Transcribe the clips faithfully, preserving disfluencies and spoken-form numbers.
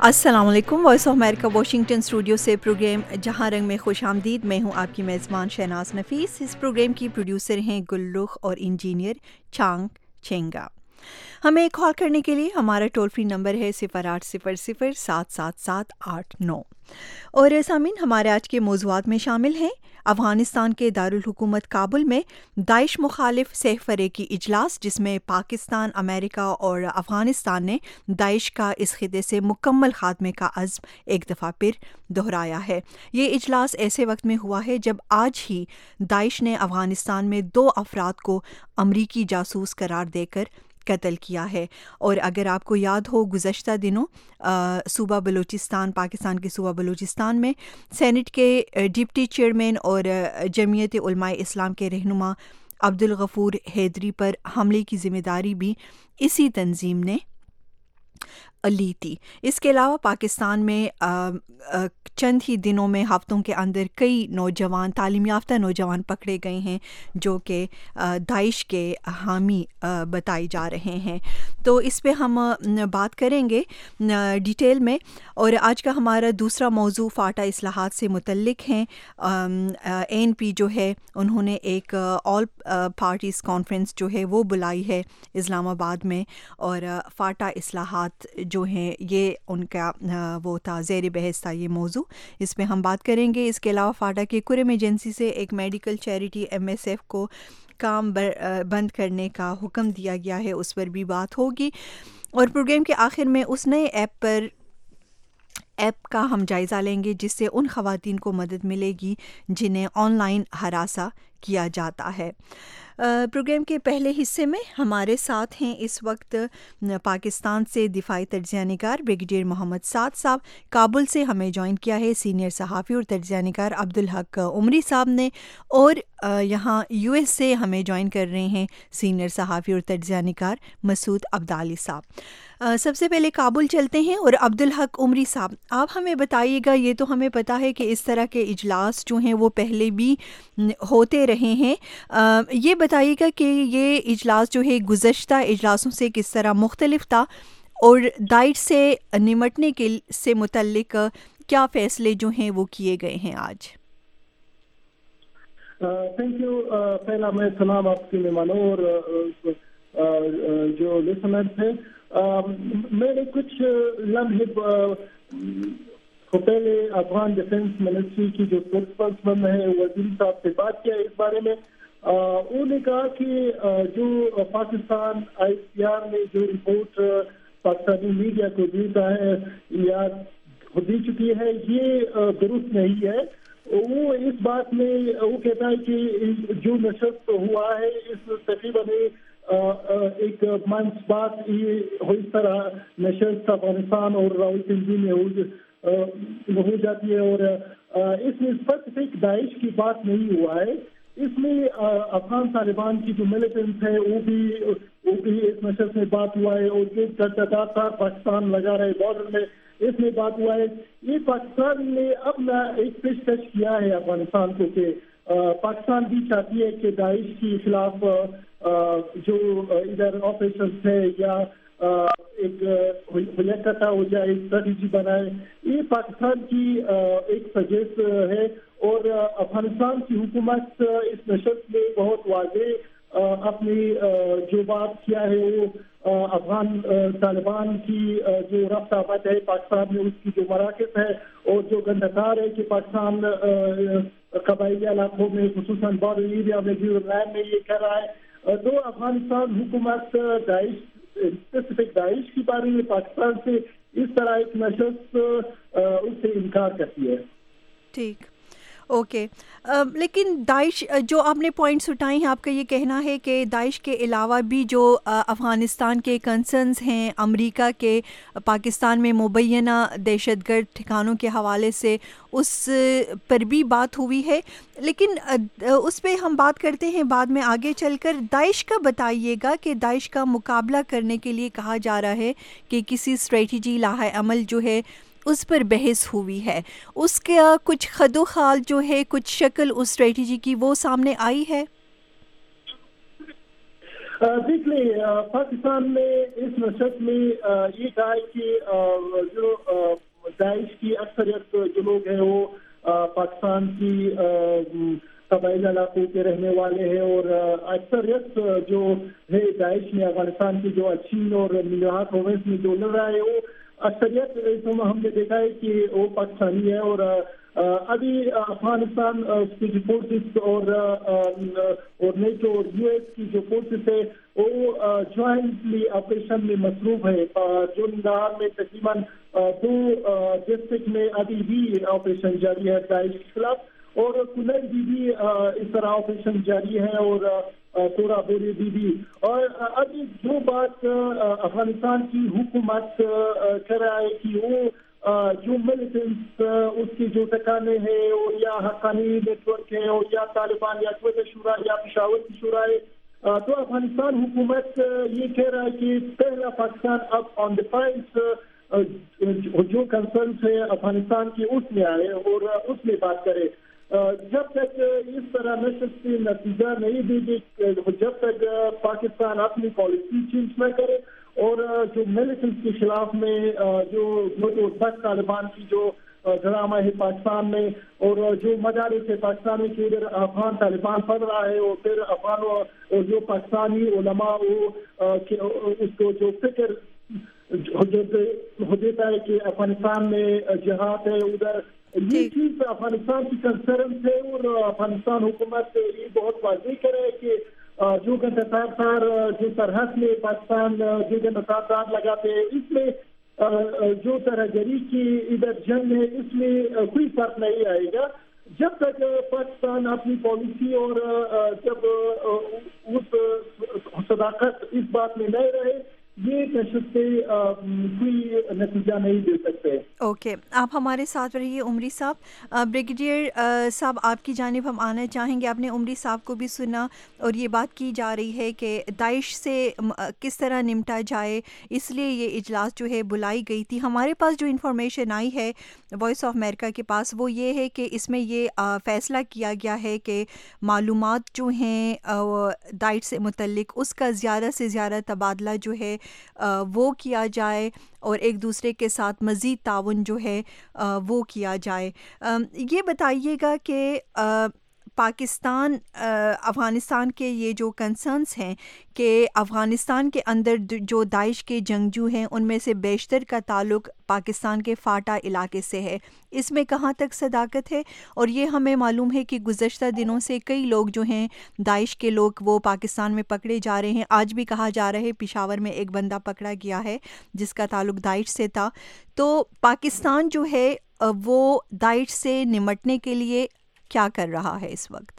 अस्सलाम वालेकुम। Voice of America Washington studio से प्रोग्राम जहाँ रंग में खुश आमदीद। मैं हूँ आपकी मेज़बान शहनाज नफीस। इस प्रोग्राम की प्रोड्यूसर हैं गुल्लुख और इंजीनियर चांग चेंगा। हमें कॉल करने के लिए हमारा टोल फ्री नंबर है सिफ़र आठ सिफ़र सिफ़र सात सात सात आठ नौ। और सामीन, हमारे आज के मौज़ूआत में शामिल हैं अफ़गानिस्तान के दारुल हुकूमत काबुल में दाइश मुखालिफ सहफ़रे की इजलास, जिसमें पाकिस्तान, अमेरिका और अफ़गानिस्तान ने दाइश का इस खिते से मुकम्मल खात्मे का अज़्म एक दफ़ा फिर दोहराया है। ये इजलास ऐसे वक्त में हुआ है जब आज ही दाइश ने अफ़गानिस्तान में दो अफराद को अमरीकी जासूस करार देकर कत्ल किया है। और अगर आपको याद हो, गुज़श्ता दिनों सूबा बलूचिस्तान, पाकिस्तान के सूबा बलूचिस्तान में सेनेट के डिप्टी चेयरमैन और जमीयत उलमाए इस्लाम के रहनुमा अब्दुल गफूर हैदरी पर हमले की ज़िम्मेदारी भी इसी तंजीम ने ली थी। इसके अलावा पाकिस्तान में आ, आ, चंद ही दिनों में, हफ्तों के अंदर कई नौजवान, तालीम याफ्ता नौजवान पकड़े गए हैं जो कि दाइश के हामी आ, बताए जा रहे हैं। तो इस पे हम न, बात करेंगे न, डिटेल में। और आज का हमारा दूसरा मौजू फ़ाटा इस्लाहात से मुतल्लिक हैं। ए एन पी जो है, उन्होंने एक ऑल पार्टीज़ कॉन्फ्रेंस जो है वो बुलाई है इस्लामाबाद में, और फ़ाटा इस्लाहात जो हैं ये उनका वो था, ज़ेर बहस था ये मौजू। इस पे हम बात करेंगे। इसके अलावा फ़ाटा के कुरम एजेंसी से एक medical charity M S F को काम बंद करने का हुक्म दिया गया है, उस पर भी बात होगी। और प्रोग्राम के आखिर में उस नए ऐप पर ऐप का हम जायज़ा लेंगे जिससे उन ख़वातीन को मदद मिलेगी जिन्हें ऑनलाइन हरासा किया जाता है। प्रोग्राम के पहले हिस्से में हमारे साथ हैं इस वक्त पाकिस्तान से दिफाई तज्ज़िया निगार ब्रिगेडियर मोहम्मद साद साहब। काबुल से हमें ज्वाइन किया है सीनियर सहाफ़ी और तज्ज़िया निगार अब्दुल हक उमरी साहब ने। और यहाँ यूएस से हमें ज्वाइन कर रहे हैं सीनियर सहाफ़ी और तज्ज़िया निगार मसूद अब्दाली साहब। Uh, सबसे पहले काबुल चलते हैं और अब्दुल हक उमरी साहब, आप हमें बताइएगा। ये तो हमें पता है कि इस तरह के इजलास जो हैं वो पहले भी होते रहे हैं। uh, ये बताइएगा कि ये इजलास जो है गुज़श्ता इजलासों से किस तरह मुख्तलिफ था, और दाइश से निमटने के से मुतल्लिक क्या फ़ैसले जो हैं वो किए गए हैं आज। Thank you. पहला मैं सलाम आपके मेहमानों और uh, uh, जो लिसनर्स हैं। Uh, मैंने कुछ लम्हे तो पहले अफगान डिफेंस मिनिस्ट्री की जो स्पोक्सपर्सन है वजीर साहब से बात किया इस बारे में। uh, उन्होंने कहा कि uh, जो पाकिस्तान आई सी आर ने जो रिपोर्ट uh, पाकिस्तानी मीडिया को देता है या दी चुकी है, ये uh, दुरुस्त नहीं है। वो इस बात में वो कहता है कि जो नशस्त हुआ है इस तकरीबन एक मंच बाद ये हो इस तरह नशस्त अफगानिस्तान और रावलपिंडी में हो हो जाती है, और इसमें स्पेसिफिक दाइश की बात नहीं हुआ है। इसमें अफगान तालिबान की जो मिलिटेंट्स है वो भी वो भी इस नशस्त में बात हुआ है, और जो लगातार पाकिस्तान लगा रहे बॉर्डर में, इसमें बात हुआ है। ये पाकिस्तान ने अपना एक पेशकश किया है अफगानिस्तान को कि पाकिस्तान भी चाहती है कि दाइश के खिलाफ जो इधर ऑपरेशन है या एक हुयकता हो जाए, स्ट्रेटजी बनाए। ये पाकिस्तान की एक सजेस्ट है, और अफगानिस्तान की हुकूमत इस नशस्त में बहुत वाज़ेह अपनी जो बात किया है वो अफगान तालिबान की जो रफ्त आमद है पाकिस्तान में, उसकी जो मराकज़ है और जो गंदकार है कि पाकिस्तान कबायली इलाकों में खुसूसन बॉर्डर एरिया में जो लैंड में ये कर रहा है। तो अफगानिस्तान हुकूमत दाइश, स्पेसिफिक दाइश के बारे में पाकिस्तान से इस तरह एक नशस्त उससे इनकार करती है। ठीक, ओके। okay. लेकिन दाइश जो आपने पॉइंट्स उठाए हैं, आपका ये कहना है कि दाइश के अलावा भी जो अफ़गानिस्तान के कंसर्न्स हैं अमेरिका के पाकिस्तान में मुबैना दहशतगर्द ठिकानों के हवाले से, उस पर भी बात हुई है। लेकिन उस पर हम बात करते हैं बाद में आगे चलकर। दाइश का बताइएगा कि दाइश का मुकाबला करने के लिए कहा जा रहा है कि किसी स्ट्रेटजी लाहे अमल जो है उस पर बहस हुई है, उसका कुछ खदो खाल जो है, कुछ शक्ल उस स्ट्रेटजी की वो सामने आई है। دیکھیے پاکستان میں اس نشست میں یہ کہا ہے کہ جو داعش کی اکثریت جو لوگ ہیں وہ پاکستان کی قبائلی علاقوں کے رہنے والے ہیں اور اکثریت جو ہے داعش میں افغانستان کی جو اچین اور ملیحات پروونس میں جو لڑ رہا ہے وہ اکثریت ہم نے دیکھا ہے کہ وہ پاکستانی ہے اور ابھی افغانستان کی جو فورسز اور اور نیٹو اور یو ایس کی جو فورسز ہے وہ جوائنٹلی آپریشن میں مصروف ہے. جو نگران میں تقریباً دو ڈسٹرکٹ میں ابھی بھی آپریشن جاری ہے داعش کے خلاف اور کنر بھی بھی اس طرح آپریشن جاری ہے اور تورا بوری بھی بھی اور ابھی جو بات افغانستان کی حکومت کر رہا ہے کہ وہ جو ملیٹنٹس اس کی جو ٹھکانے ہیں اور یا حقانی نیٹ ورک ہے اور یا طالبان یا قوت شورا یا پشاور کی شورا ہے تو افغانستان حکومت یہ کہہ رہا ہے کہ پہلا پاکستان اب آن دا فائلز جو کنسرنس ہے افغانستان کی اس میں آئے اور اس میں بات کرے. جب تک اس طرح نشست سے نتیجہ نہیں دے گی جب تک پاکستان اپنی پالیسی چینج نہ کرے اور جو ملیٹنٹس کے خلاف میں جو سخت طالبان کی جو ڈرامہ ہے پاکستان میں اور جو مدارس ہے پاکستان میں کہ ادھر افغان طالبان پڑھ رہا ہے اور پھر افغان اور جو پاکستانی علماء وہ اس کو جو فکر ہو دیتا ہے کہ افغانستان میں جہاد ہے ادھر یہ چیز افغانستان کی کنسرن ہے اور افغانستان حکومت یہ بہت واضح کرے کہ جو گھنٹہ تار جو سرحد میں پاکستان جو گھنٹہ تار لگاتے ہیں اس میں جو طرح گری کی ادھر جنگ ہے اس میں کوئی فرق نہیں آئے گا جب تک پاکستان اپنی پالیسی اور جب اس صداقت اس بات میں نہیں رہے یہ نشست سے کوئی نتیجہ نہیں دے سکتے. اوکے آپ ہمارے ساتھ رہیے عمری صاحب. بریگیڈیئر صاحب آپ کی جانب ہم آنا چاہیں گے. آپ نے عمری صاحب کو بھی سنا اور یہ بات کی جا رہی ہے کہ داعش سے کس طرح نمٹا جائے اس لیے یہ اجلاس جو ہے بلائی گئی تھی. ہمارے پاس جو انفارمیشن آئی ہے وائس آف امریکہ کے پاس وہ یہ ہے کہ اس میں یہ فیصلہ کیا گیا ہے کہ معلومات جو ہیں داعش سے متعلق اس کا زیادہ سے زیادہ تبادلہ جو ہے وہ کیا جائے اور ایک دوسرے کے ساتھ مزید تعاون جو ہے وہ کیا جائے. یہ بتائیے گا کہ پاکستان افغانستان کے یہ جو کنسرنس ہیں کہ افغانستان کے اندر جو داعش کے جنگجو ہیں ان میں سے بیشتر کا تعلق پاکستان کے فاٹا علاقے سے ہے, اس میں کہاں تک صداقت ہے؟ اور یہ ہمیں معلوم ہے کہ گزشتہ دنوں سے کئی لوگ جو ہیں داعش کے لوگ وہ پاکستان میں پکڑے جا رہے ہیں. آج بھی کہا جا رہا ہے پشاور میں ایک بندہ پکڑا گیا ہے جس کا تعلق داعش سے تھا. تو پاکستان جو ہے وہ داعش سے نمٹنے کے لیے کیا کر رہا ہے اس وقت؟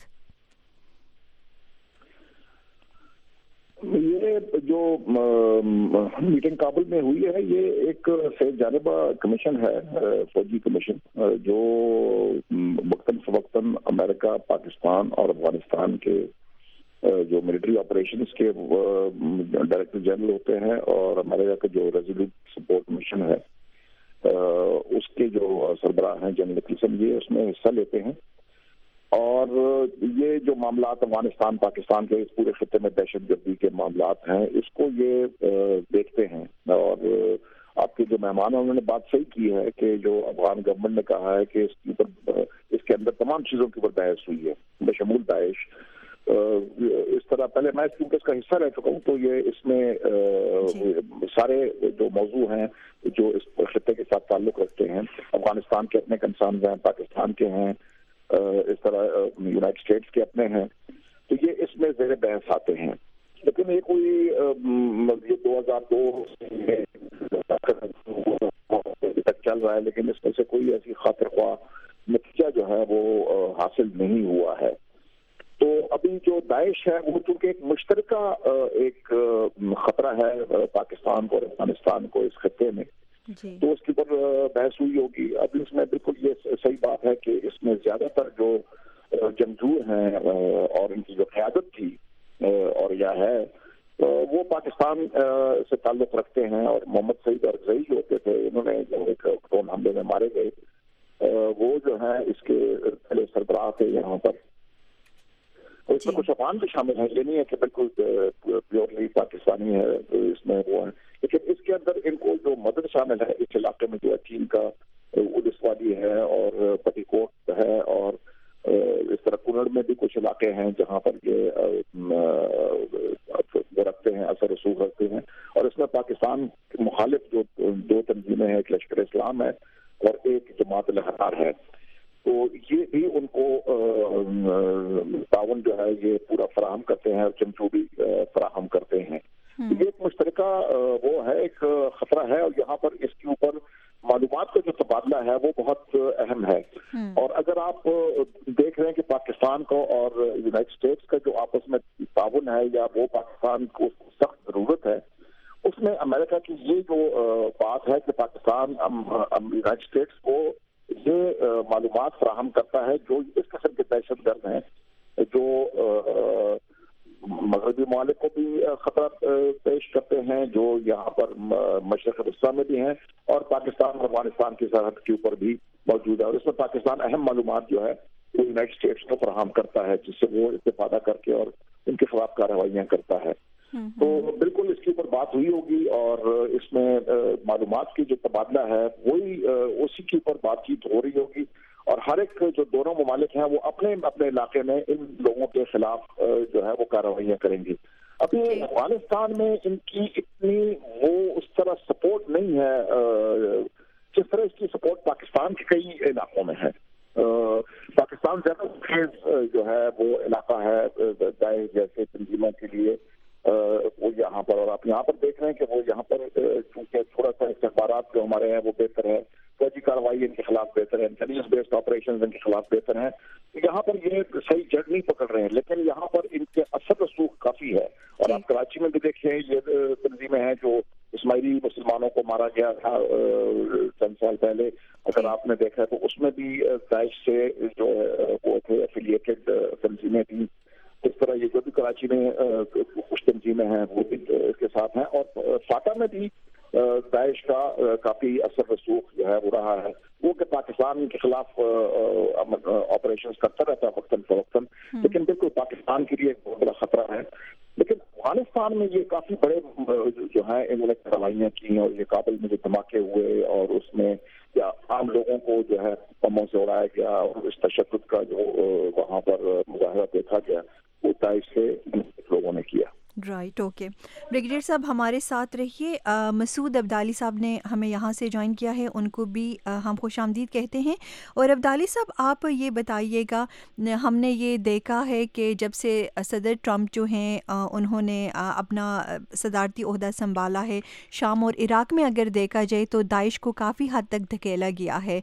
یہ جو میٹنگ کابل میں ہوئی ہے یہ ایک سے جانبہ کمیشن ہے, فوجی کمیشن, جو وقتاً فوقتاً امریکہ, پاکستان اور افغانستان کے جو ملٹری آپریشنز کے ڈائریکٹر جنرل ہوتے ہیں اور امریکہ کا جو ریزولوٹ سپورٹ مشن ہے اس کے جو سربراہ ہیں جنرل نکلسن یہ اس میں حصہ لیتے ہیں. اور یہ جو معاملات افغانستان پاکستان کے اس پورے خطے میں دہشت گردی کے معاملات ہیں اس کو یہ دیکھتے ہیں. اور آپ کے جو مہمان ہیں انہوں نے بات صحیح کی ہے کہ جو افغان گورنمنٹ نے کہا ہے کہ اس کے اوپر اس کے اندر تمام چیزوں کے اوپر بحث ہوئی ہے بشمول داعش. اس طرح پہلے میں کیونکہ اس کا حصہ رہ چکا ہوں تو یہ اس میں سارے جو موضوع ہیں جو اس خطے کے ساتھ تعلق رکھتے ہیں, افغانستان کے اپنے کنسرنز ہیں, پاکستان کے ہیں, اس طرح یونائٹڈ اسٹیٹس کے اپنے ہیں, تو یہ اس میں زیر بحث آتے ہیں. لیکن یہ کوئی یہ دو ہزار دو تک چل رہا ہے لیکن اس میں سے کوئی ایسی خاطر خواہ نتیجہ جو ہے وہ حاصل نہیں ہوا ہے. تو ابھی جو داعش ہے وہ چونکہ ایک مشترکہ ایک خطرہ ہے پاکستان کو اور افغانستان کو اس خطے میں, تو اس کے اوپر بحث ہوئی ہوگی. اب اس میں بالکل یہ صحیح بات ہے کہ اس میں زیادہ تر جو جنگجو ہیں اور ان کی جو قیادت تھی اور یا ہے وہ پاکستان سے تعلق رکھتے ہیں. اور محمد سعید ارغزئی جو ہوتے تھے انہوں نے جو ایک ڈرون حملے میں مارے گئے وہ جو ہیں اس کے پہلے سربراہ تھے یہاں پر. اور اس میں کچھ افغان بھی شامل ہیں. یہ نہیں ہے کہ بالکل پیورلی پاکستانی ہے اس میں وہ ہے, لیکن اس کے اندر ان کو جو مدد شامل ہے اس علاقے میں جو ہے چین کا اڈس وادی ہے اور پٹی کوٹ ہے, اور اس طرح کنڑ میں بھی کچھ علاقے ہیں جہاں پر یہ رکھتے ہیں, اثر رسوخ رکھتے ہیں. اور اس میں پاکستان مخالف جو دو تنظیمیں ہیں, ایک لشکر اسلام ہے اور ایک جماعت الحرار ہے, تو یہ بھی ان کو تعاون جو ہے یہ پورا فراہم کرتے ہیں اور چمچو بھی فراہم کرتے ہیں. یہ ایک مشترکہ وہ ہے, ایک خطرہ ہے, اور یہاں پر اس کے اوپر معلومات کا جو تبادلہ ہے وہ بہت اہم ہے. اور اگر آپ دیکھ رہے ہیں کہ پاکستان کو اور یونائٹڈ اسٹیٹس کا جو آپس میں تعاون ہے یا وہ پاکستان کو سخت ضرورت ہے, اس میں امریکہ کی یہ جو بات ہے کہ پاکستان یونائٹڈ اسٹیٹس کو یہ معلومات فراہم کرتا ہے جو اس قسم کے دہشت گرد ہیں جو مغربی ممالک کو بھی خطرہ پیش کرتے ہیں, جو یہاں پر مشرق وسطیٰ میں بھی ہیں اور پاکستان اور افغانستان کی سرحد کے اوپر بھی موجود ہے. اور اس میں پاکستان اہم معلومات جو ہے وہ یونائٹڈ اسٹیٹس کو فراہم کرتا ہے, جس سے وہ استفادہ کر کے اور ان کے خلاف کارروائیاں کرتا ہے. تو بالکل اس کے اوپر بات ہوئی ہوگی اور اس میں معلومات کی جو تبادلہ ہے وہی اسی کے اوپر بات چیت ہو رہی ہوگی, اور ہر ایک جو دونوں ممالک ہیں وہ اپنے اپنے علاقے میں ان لوگوں کے خلاف جو ہے وہ کارروائیاں کریں گی. ابھی افغانستان میں ان کی اتنی وہ اس طرح سپورٹ نہیں ہے جس طرح اس کی سپورٹ پاکستان کے کئی علاقوں میں ہے. پاکستان زیادہ خیز جو ہے وہ علاقہ ہے داعش جیسے تنظیموں کے لیے, وہ یہاں پر, اور آپ یہاں پر دیکھ رہے ہیں کہ وہ یہاں پر چونکہ تھوڑا سا استخبارات جو ہمارے ہیں وہ بہتر ہے, فوجی کارروائی ان کے خلاف بہتر ہے, انٹیلیجنس بیسڈ آپریشن ان کے خلاف بہتر ہیں, یہاں پر یہ صحیح جڑ نہیں پکڑ رہے ہیں, لیکن یہاں پر ان کے اثر رسوخ کافی ہے. اور آپ کراچی میں بھی دیکھیں یہ تنظیمیں ہیں جو اسماعیلی مسلمانوں کو مارا گیا تھا چند سال پہلے, اگر آپ نے دیکھا تو اس میں بھی داعش سے جو وہ تھے ایفیلیٹڈ تنظیمیں تھیں. اس طرح یہ جو بھی کراچی میں کچھ تنظیمیں ہیں وہ بھی اس کے ساتھ ہیں, اور فاٹا میں بھی داعش کا کافی اثر رسوخ جو ہے وہ رہا ہے, وہ کہ پاکستان کے خلاف آپریشنز کرتا رہتا ہے وقتاً فوقتاً, لیکن بالکل پاکستان کے لیے ایک بہت بڑا خطرہ ہے. لیکن افغانستان میں یہ کافی بڑے جو ہیں انہوں نے کارروائیاں کی, اور یہ کابل میں جو دھماکے ہوئے اور اس میں یا عام لوگوں کو جو ہے بموں سے اڑایا گیا, اور اس تشدد کا جو وہاں پر مظاہرہ دیکھا گیا وہ داعش سے لوگوں نے کیا. Right, okay. بریگیڈیئر صاحب ہمارے ساتھ رہیے. مسعود عبدالی صاحب نے ہمیں یہاں سے جوائن کیا ہے, ان کو بھی ہم خوش آمدید کہتے ہیں. اور عبدالی صاحب آپ یہ بتائیے گا, ہم نے یہ دیکھا ہے کہ جب سے صدر ٹرمپ جو ہیں انہوں نے اپنا صدارتی عہدہ سنبھالا ہے, شام اور عراق میں اگر دیکھا جائے تو داعش کو کافی حد تک دھکیلا گیا ہے.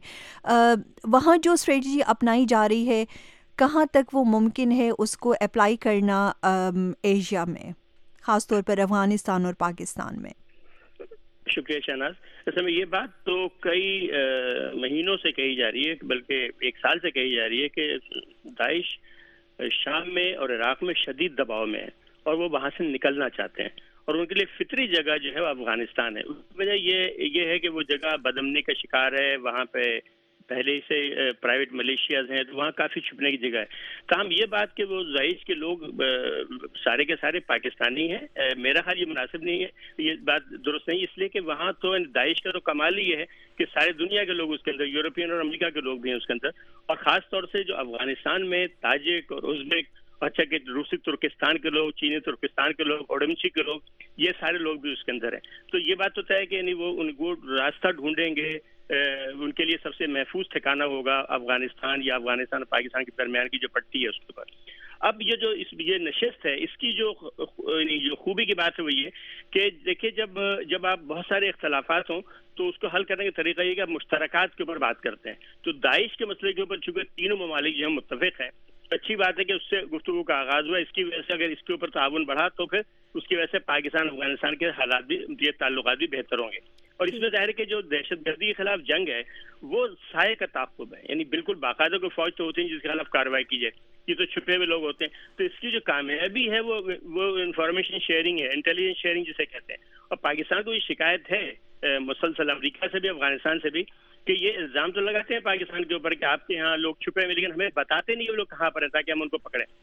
وہاں جو اسٹریٹجی اپنائی جا رہی ہے کہاں تک وہ ممکن ہے اس کو اپلائی کرنا ایشیا میں, خاص طور پر افغانستان اور پاکستان میں؟ شکریہ شہناز. اصل میں یہ بات تو کئی مہینوں سے کہی جا رہی ہے, بلکہ ایک سال سے کہی جا رہی ہے کہ داعش شام میں اور عراق میں شدید دباؤ میں ہے اور وہ وہاں سے نکلنا چاہتے ہیں, اور ان کے لیے فطری جگہ جو ہے وہ افغانستان ہے. اس وجہ یہ یہ ہے کہ وہ جگہ بدامنی کا شکار ہے, وہاں پہ پہلے سے پرائیویٹ ملیشیاز ہیں, تو وہاں کافی چھپنے کی جگہ ہے. تاہم یہ بات کہ وہ داعش کے لوگ سارے کے سارے پاکستانی ہیں, میرا خیال یہ مناسب نہیں ہے, یہ بات درست نہیں, اس لیے کہ وہاں تو داعش کا تو کمال ہی ہے کہ سارے دنیا کے لوگ اس کے اندر, یورپین اور امریکہ کے لوگ بھی ہیں اس کے اندر, اور خاص طور سے جو افغانستان میں تاجک اور ازبیک, اچھا کہ روسی ترکستان کے لوگ, چینی ترکستان کے لوگ, اوڈمچی کے لوگ, یہ سارے لوگ بھی اس کے اندر ہیں. تو یہ بات تو طے ہے کہ یعنی وہ ان کو راستہ ڈھونڈیں گے, ان کے لیے سب سے محفوظ ٹھکانہ ہوگا افغانستان یا افغانستان اور پاکستان کے درمیان کی جو پٹی ہے اس کے اوپر. اب یہ جو اس یہ نشست ہے, اس کی جو جو خوبی کی بات ہے وہ یہ کہ دیکھیں جب جب آپ بہت سارے اختلافات ہوں تو اس کو حل کرنے کا طریقہ یہ کہ آپ مشترکات کے اوپر بات کرتے ہیں. تو داعش کے مسئلے کے اوپر چونکہ تینوں ممالک جو ہیں متفق ہیں, اچھی بات ہے کہ اس سے گفتگو کا آغاز ہوا. اس کی وجہ سے اگر اس کے اوپر تعاون بڑھا تو پھر اس کی وجہ سے پاکستان افغانستان کے حالات بھی, یہ تعلقات بھی بہتر ہوں گے. اور اس میں ظاہر ہے کہ جو دہشت گردی کے خلاف جنگ ہے وہ سائے کا تعاقب ہے, یعنی بالکل باقاعدہ کوئی فوج تو ہوتی ہے جس کے خلاف کارروائی کی جائے, یہ تو چھپے ہوئے لوگ ہوتے ہیں. تو اس کی جو کامیابی ہے وہ وہ انفارمیشن شیئرنگ ہے, انٹیلیجنس شیئرنگ جسے کہتے ہیں. اور پاکستان کو یہ شکایت ہے مسلسل امریکہ سے بھی افغانستان سے بھی کہ یہ الزام تو لگاتے ہیں پاکستان کے اوپر کہ آپ کے یہاں لوگ چھپے ہوئے, لیکن ہمیں بتاتے نہیں وہ لوگ کہاں پر ہیں تاکہ ہم ان کو پکڑیں. جیسے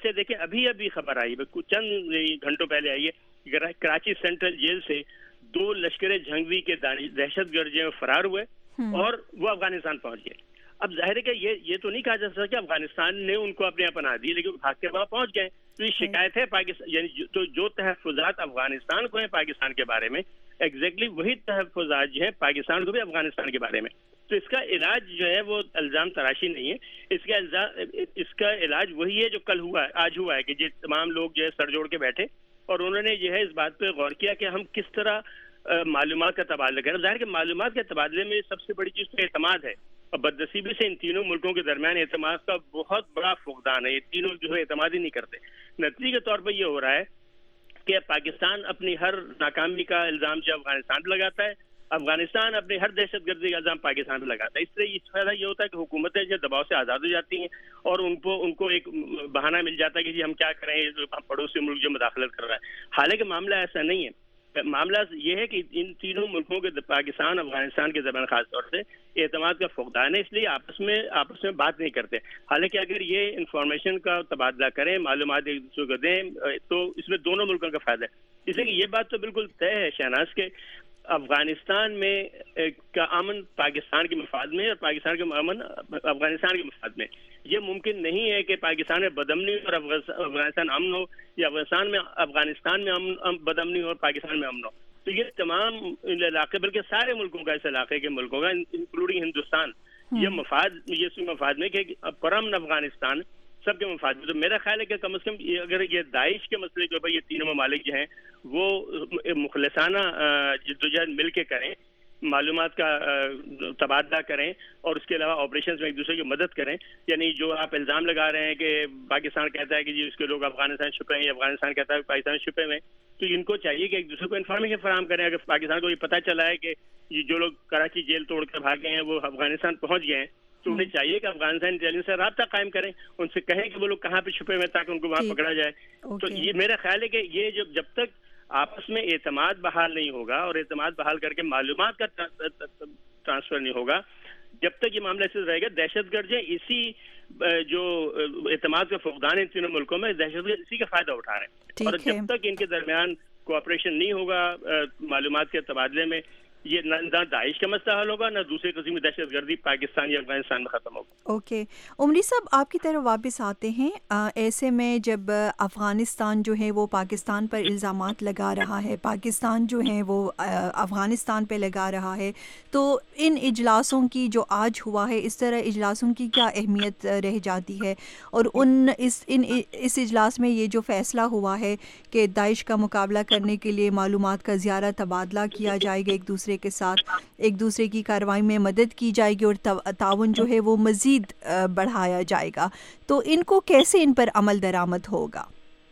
کہ دیکھیں ابھی ابھی خبر آئی ہے, کچھ چند گھنٹوں پہلے آئی ہے, کراچی سینٹرل جیل سے دو لشکر جھنگوی کے دہشت گرد جو فرار ہوئے اور وہ افغانستان پہنچ گئے. اب ظاہر ہے کہ یہ یہ تو نہیں کہا جا سکتا کہ افغانستان نے ان کو اپنے یہاں پناہ دی, لیکن بھاگ کے وہاں پہنچ گئے. تو یہ شکایت ہے پاکستان, یعنی تو جو تحفظات افغانستان کو ہیں پاکستان کے بارے میں, ایگزیکٹلی وہی تحفظات جو ہیں پاکستان کو بھی افغانستان کے بارے میں. تو اس کا علاج جو ہے وہ الزام تراشی نہیں ہے, اس کا الزام اس کا علاج وہی ہے جو کل ہوا ہے, آج ہوا ہے, کہ یہ تمام لوگ جو ہے سر جوڑ کے بیٹھے اور انہوں نے جو ہے اس بات پہ غور کیا کہ ہم کس طرح معلومات کا تبادلہ کریں. ظاہر کہ معلومات کے تبادلے میں سب سے بڑی چیز تو اعتماد ہے, اور بدنصیبی سے ان تینوں ملکوں کے درمیان اعتماد کا بہت بڑا فقدان ہے. یہ تینوں جو ہے اعتماد ہی نہیں کرتے. نتیجے کے طور پر یہ ہو رہا ہے کہ پاکستان اپنی ہر ناکامی کا الزام جو افغانستان پہ لگاتا ہے, افغانستان اپنے ہر دہشت گردی کا الزام پاکستان پہ لگاتا ہے. اس طرح اس فائدہ یہ ہوتا ہے کہ حکومتیں جو دباؤ سے آزاد ہو جاتی ہیں اور ان کو ان کو ایک بہانہ مل جاتا ہے کہ جی ہم کیا کریں, پڑوسی ملک جو مداخلت کر رہا ہے. حالانکہ معاملہ ایسا نہیں ہے. معاملہ یہ ہے کہ ان تینوں ملکوں کے پاکستان افغانستان کے درمیان خاص طور سے اعتماد کا فقدان ہے, اس لیے آپس میں آپس میں بات نہیں کرتے. حالانکہ اگر یہ انفارمیشن کا تبادلہ کریں, معلومات ایک دوسرے کو دیں, تو اس میں دونوں ملکوں کا فائدہ ہے. اس لیے یہ بات تو بالکل طے ہے شہناز کے افغانستان میں کا امن پاکستان کے مفاد میں اور پاکستان کا امن افغانستان کے مفاد میں. یہ ممکن نہیں ہے کہ پاکستان میں بدامنی اور افغانستان امن ہو, یا افغانستان میں افغانستان میں امن بدامنی ہو اور پاکستان میں امن ہو. تو یہ تمام علاقے, بلکہ سارے ملکوں کا, اس علاقے کے ملکوں کا انکلوڈنگ ہندوستان, یہ مفاد یہ اس مفاد میں کہ پرامن افغانستان سب کے مفاد میں. تو میرا خیال ہے کہ کم از کم اگر یہ داعش کے مسئلے کے اوپر یہ تینوں ممالک جو ہیں وہ مخلصانہ جدوجہد مل کے کریں, معلومات کا تبادلہ کریں, اور اس کے علاوہ آپریشنز میں ایک دوسرے کی مدد کریں. یعنی جو آپ الزام لگا رہے ہیں کہ پاکستان کہتا ہے کہ جی اس کے لوگ افغانستان چھپے ہیں, یا افغانستان کہتا ہے کہ پاکستان چھپے ہوئے ہیں, تو ان کو چاہیے کہ ایک دوسرے کو انفارمیشن فراہم کریں. اگر پاکستان کو یہ پتہ چلا ہے کہ یہ جو لوگ کراچی جیل توڑ کر بھاگے ہیں وہ افغانستان پہنچ گئے ہیں, تو انہیں چاہیے کہ افغانستان انٹیلیجنس سے رابطہ قائم کریں, ان سے کہیں کہ وہ لوگ کہاں پہ چھپے ہوئے ہیں تاکہ ان کو وہاں پکڑا جائے. تو یہ میرا خیال ہے کہ یہ جو جب تک آپس میں اعتماد بحال نہیں ہوگا اور اعتماد بحال کر کے معلومات کا ٹرانسفر نہیں ہوگا, جب تک یہ معاملہ ایسے رہے گا. دہشت گرد اسی جو اعتماد کا فقدان ہے ان تینوں ملکوں میں, دہشت گرد اسی کا فائدہ اٹھا رہے ہیں, اور جب تک ان کے درمیان کوآپریشن نہیں ہوگا معلومات کے تبادلے میں, یہ نہ داعش کا مسئلہ حل ہوگا, نہ دوسرے قسم کی دہشت گردی پاکستان یا افغانستان میں ختم ہوگا. اوکے عمری صاحب, آپ کی طرف واپس آتے ہیں. ایسے میں جب افغانستان جو ہے وہ پاکستان پر الزامات لگا رہا ہے, پاکستان جو ہے وہ افغانستان پہ لگا رہا ہے, تو ان اجلاسوں کی جو آج ہوا ہے, اس طرح اجلاسوں کی کیا اہمیت رہ جاتی ہے؟ اور ان اس ان اس اجلاس میں یہ جو فیصلہ ہوا ہے کہ داعش کا مقابلہ کرنے کے لیے معلومات کا زیادہ تبادلہ کیا جائے گا, ایک دوسرے کے ساتھ ایک دوسرے کی کارروائی میں مدد کی جائے گی, اور تعاون جو ہے وہ مزید بڑھایا جائے گا, تو ان کو کیسے ان پر عمل درآمد ہوگا؟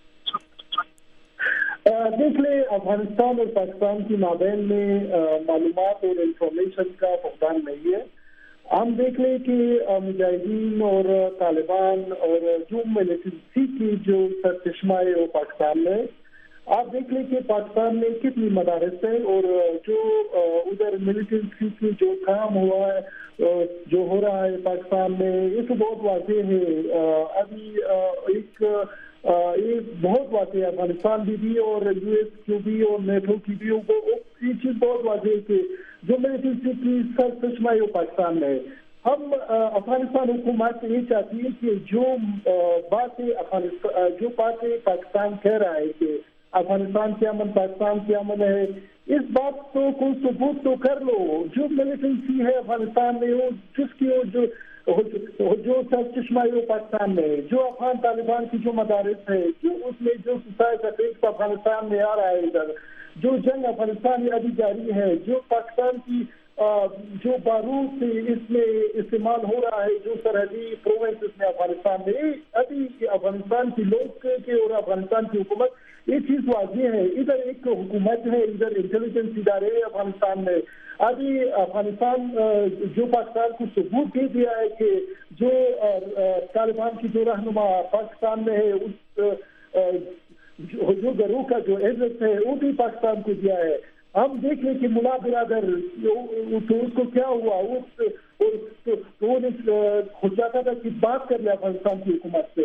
دیکھ لیں, افغانستان اور پاکستان کی مابین میں معلومات اور انفارمیشن کا فقدان نہیں ہے. ہم دیکھ لیں کہ مجاہدین اور طالبان اور جو ملیٹنسی کی جو سرچشمہ ہے وہ پاکستان میں. آپ دیکھ لیں کہ پاکستان میں کتنی مدارس ہیں, اور جو ادھر ملیٹنسی کی جو کام ہوا ہے, جو ہو رہا ہے پاکستان میں, یہ تو بہت واضح ہے. ابھی ایک یہ بہت واضح ہے, افغانستان بھی بھی اور یو ایس کی بھی اور نیٹو کی بھی, یہ چیز بہت واضح ہے کہ جو ملیٹنسی کی سر چشمہ ہے وہ پاکستان میں ہے. ہم افغانستان حکومت یہ چاہتی ہے کہ جو باتیں افغانستان جو باتیں پاکستان کہہ رہا ہے کہ افغانستان کے امن پاکستان کے امن ہے, اس بات کو کوئی ثبوت تو کر لو. جو ملیٹنسی ہے افغانستان میں, وہ جس کی جو جو سر چشمہ ہے وہ پاکستان میں ہے. جو افغان طالبان کی جو مدارس ہے, جو اس میں جو سوسائٹی افغانستان میں آ رہا ہے, ادھر جو جنگ افغانستان میں ابھی جاری ہے, جو پاکستان کی جو بارود اس میں استعمال ہو رہا ہے, جو سرحدی پروونس میں افغانستان میں, ابھی افغانستان کی لوگ کے اور افغانستان کی حکومت, یہ چیز واضح ہے. ادھر ایک حکومت ہے, ادھر انٹیلیجنس ادارے ہیں افغانستان میں. ابھی افغانستان جو پاکستان کو ثبوت دے دیا ہے کہ جو طالبان کی جو رہنما پاکستان میں ہے, اس جو گروہ کا جو عزت ہے وہ بھی پاکستان کو دیا ہے. ہم دیکھ لیں کہ ملا برادر تو اس کو کیا ہوا, وہ چاہتا تھا کہ بات کر لے افغانستان کی حکومت سے.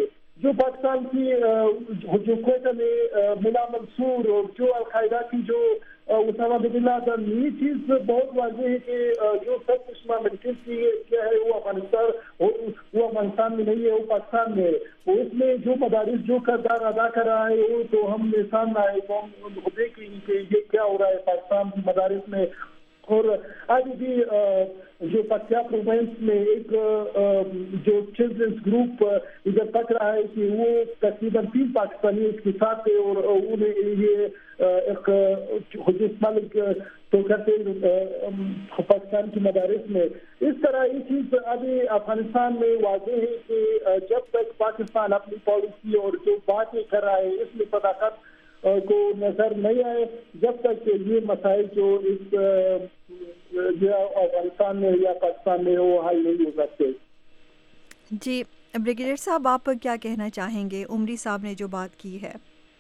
جو پاکستان کی جو کوئٹہ میں ملا منصور اور جو القاعدہ کی جو اسامہ بن لادن، یہ چیز بہت واضح ہے کہ جو سب چشمہ منکر کی کیا ہے وہ افغانستان وہ افغانستان میں نہیں ہے، وہ پاکستان میں ہے۔ اس میں جو مدارس جو کردار ادا کر رہا ہے وہ تو ہم نے سامنا ہے خودے کی کہ یہ کیا ہو رہا ہے پاکستان کی مدارس میں۔ اور آج بھی جو پکتیا پروونس میں ایک جو چلڈرنس گروپ ادھر تک رہا ہے کہ وہ تقریباً تین پاکستانی اس کے ساتھ تھے اور انہیں یہ ایک حجت ملک تو کرتے پاکستان کی مدارس میں۔ اس طرح یہ چیز ابھی افغانستان میں واضح ہے کہ جب تک پاکستان اپنی پالیسی اور جو باتیں کر رہا ہے اس میں صداقت کو نظر نہیں آئے، جب تک یہ مسائل جو اس یا افغانستان میں یا پاکستان میں وہ حل نہیں ہو سکتے۔ جی بریگیڈیئر صاحب، آپ کیا کہنا چاہیں گے؟ عمری صاحب نے جو بات کی ہے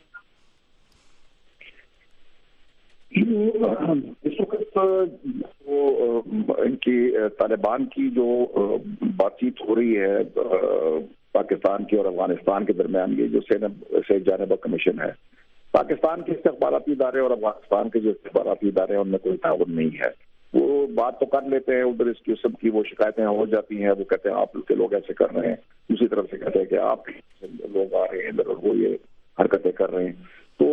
اس وقت ان کی طالبان کی جو بات چیت ہو رہی ہے پاکستان کی اور افغانستان کے درمیان، یہ جو سیف جانبہ کمیشن ہے، پاکستان کے استخباراتی ادارے اور افغانستان کے جو استخباراتی ادارے ہیں ان میں کوئی تعاون نہیں ہے۔ وہ بات تو کر لیتے ہیں، ادھر اس قسم کی وہ شکایتیں ہو جاتی ہیں، وہ کہتے ہیں آپ کے لوگ ایسے کر رہے ہیں، دوسری طرف سے کہتے ہیں کہ آپ لوگ آ رہے ہیں ادھر اور وہ یہ حرکتیں کر رہے ہیں۔ تو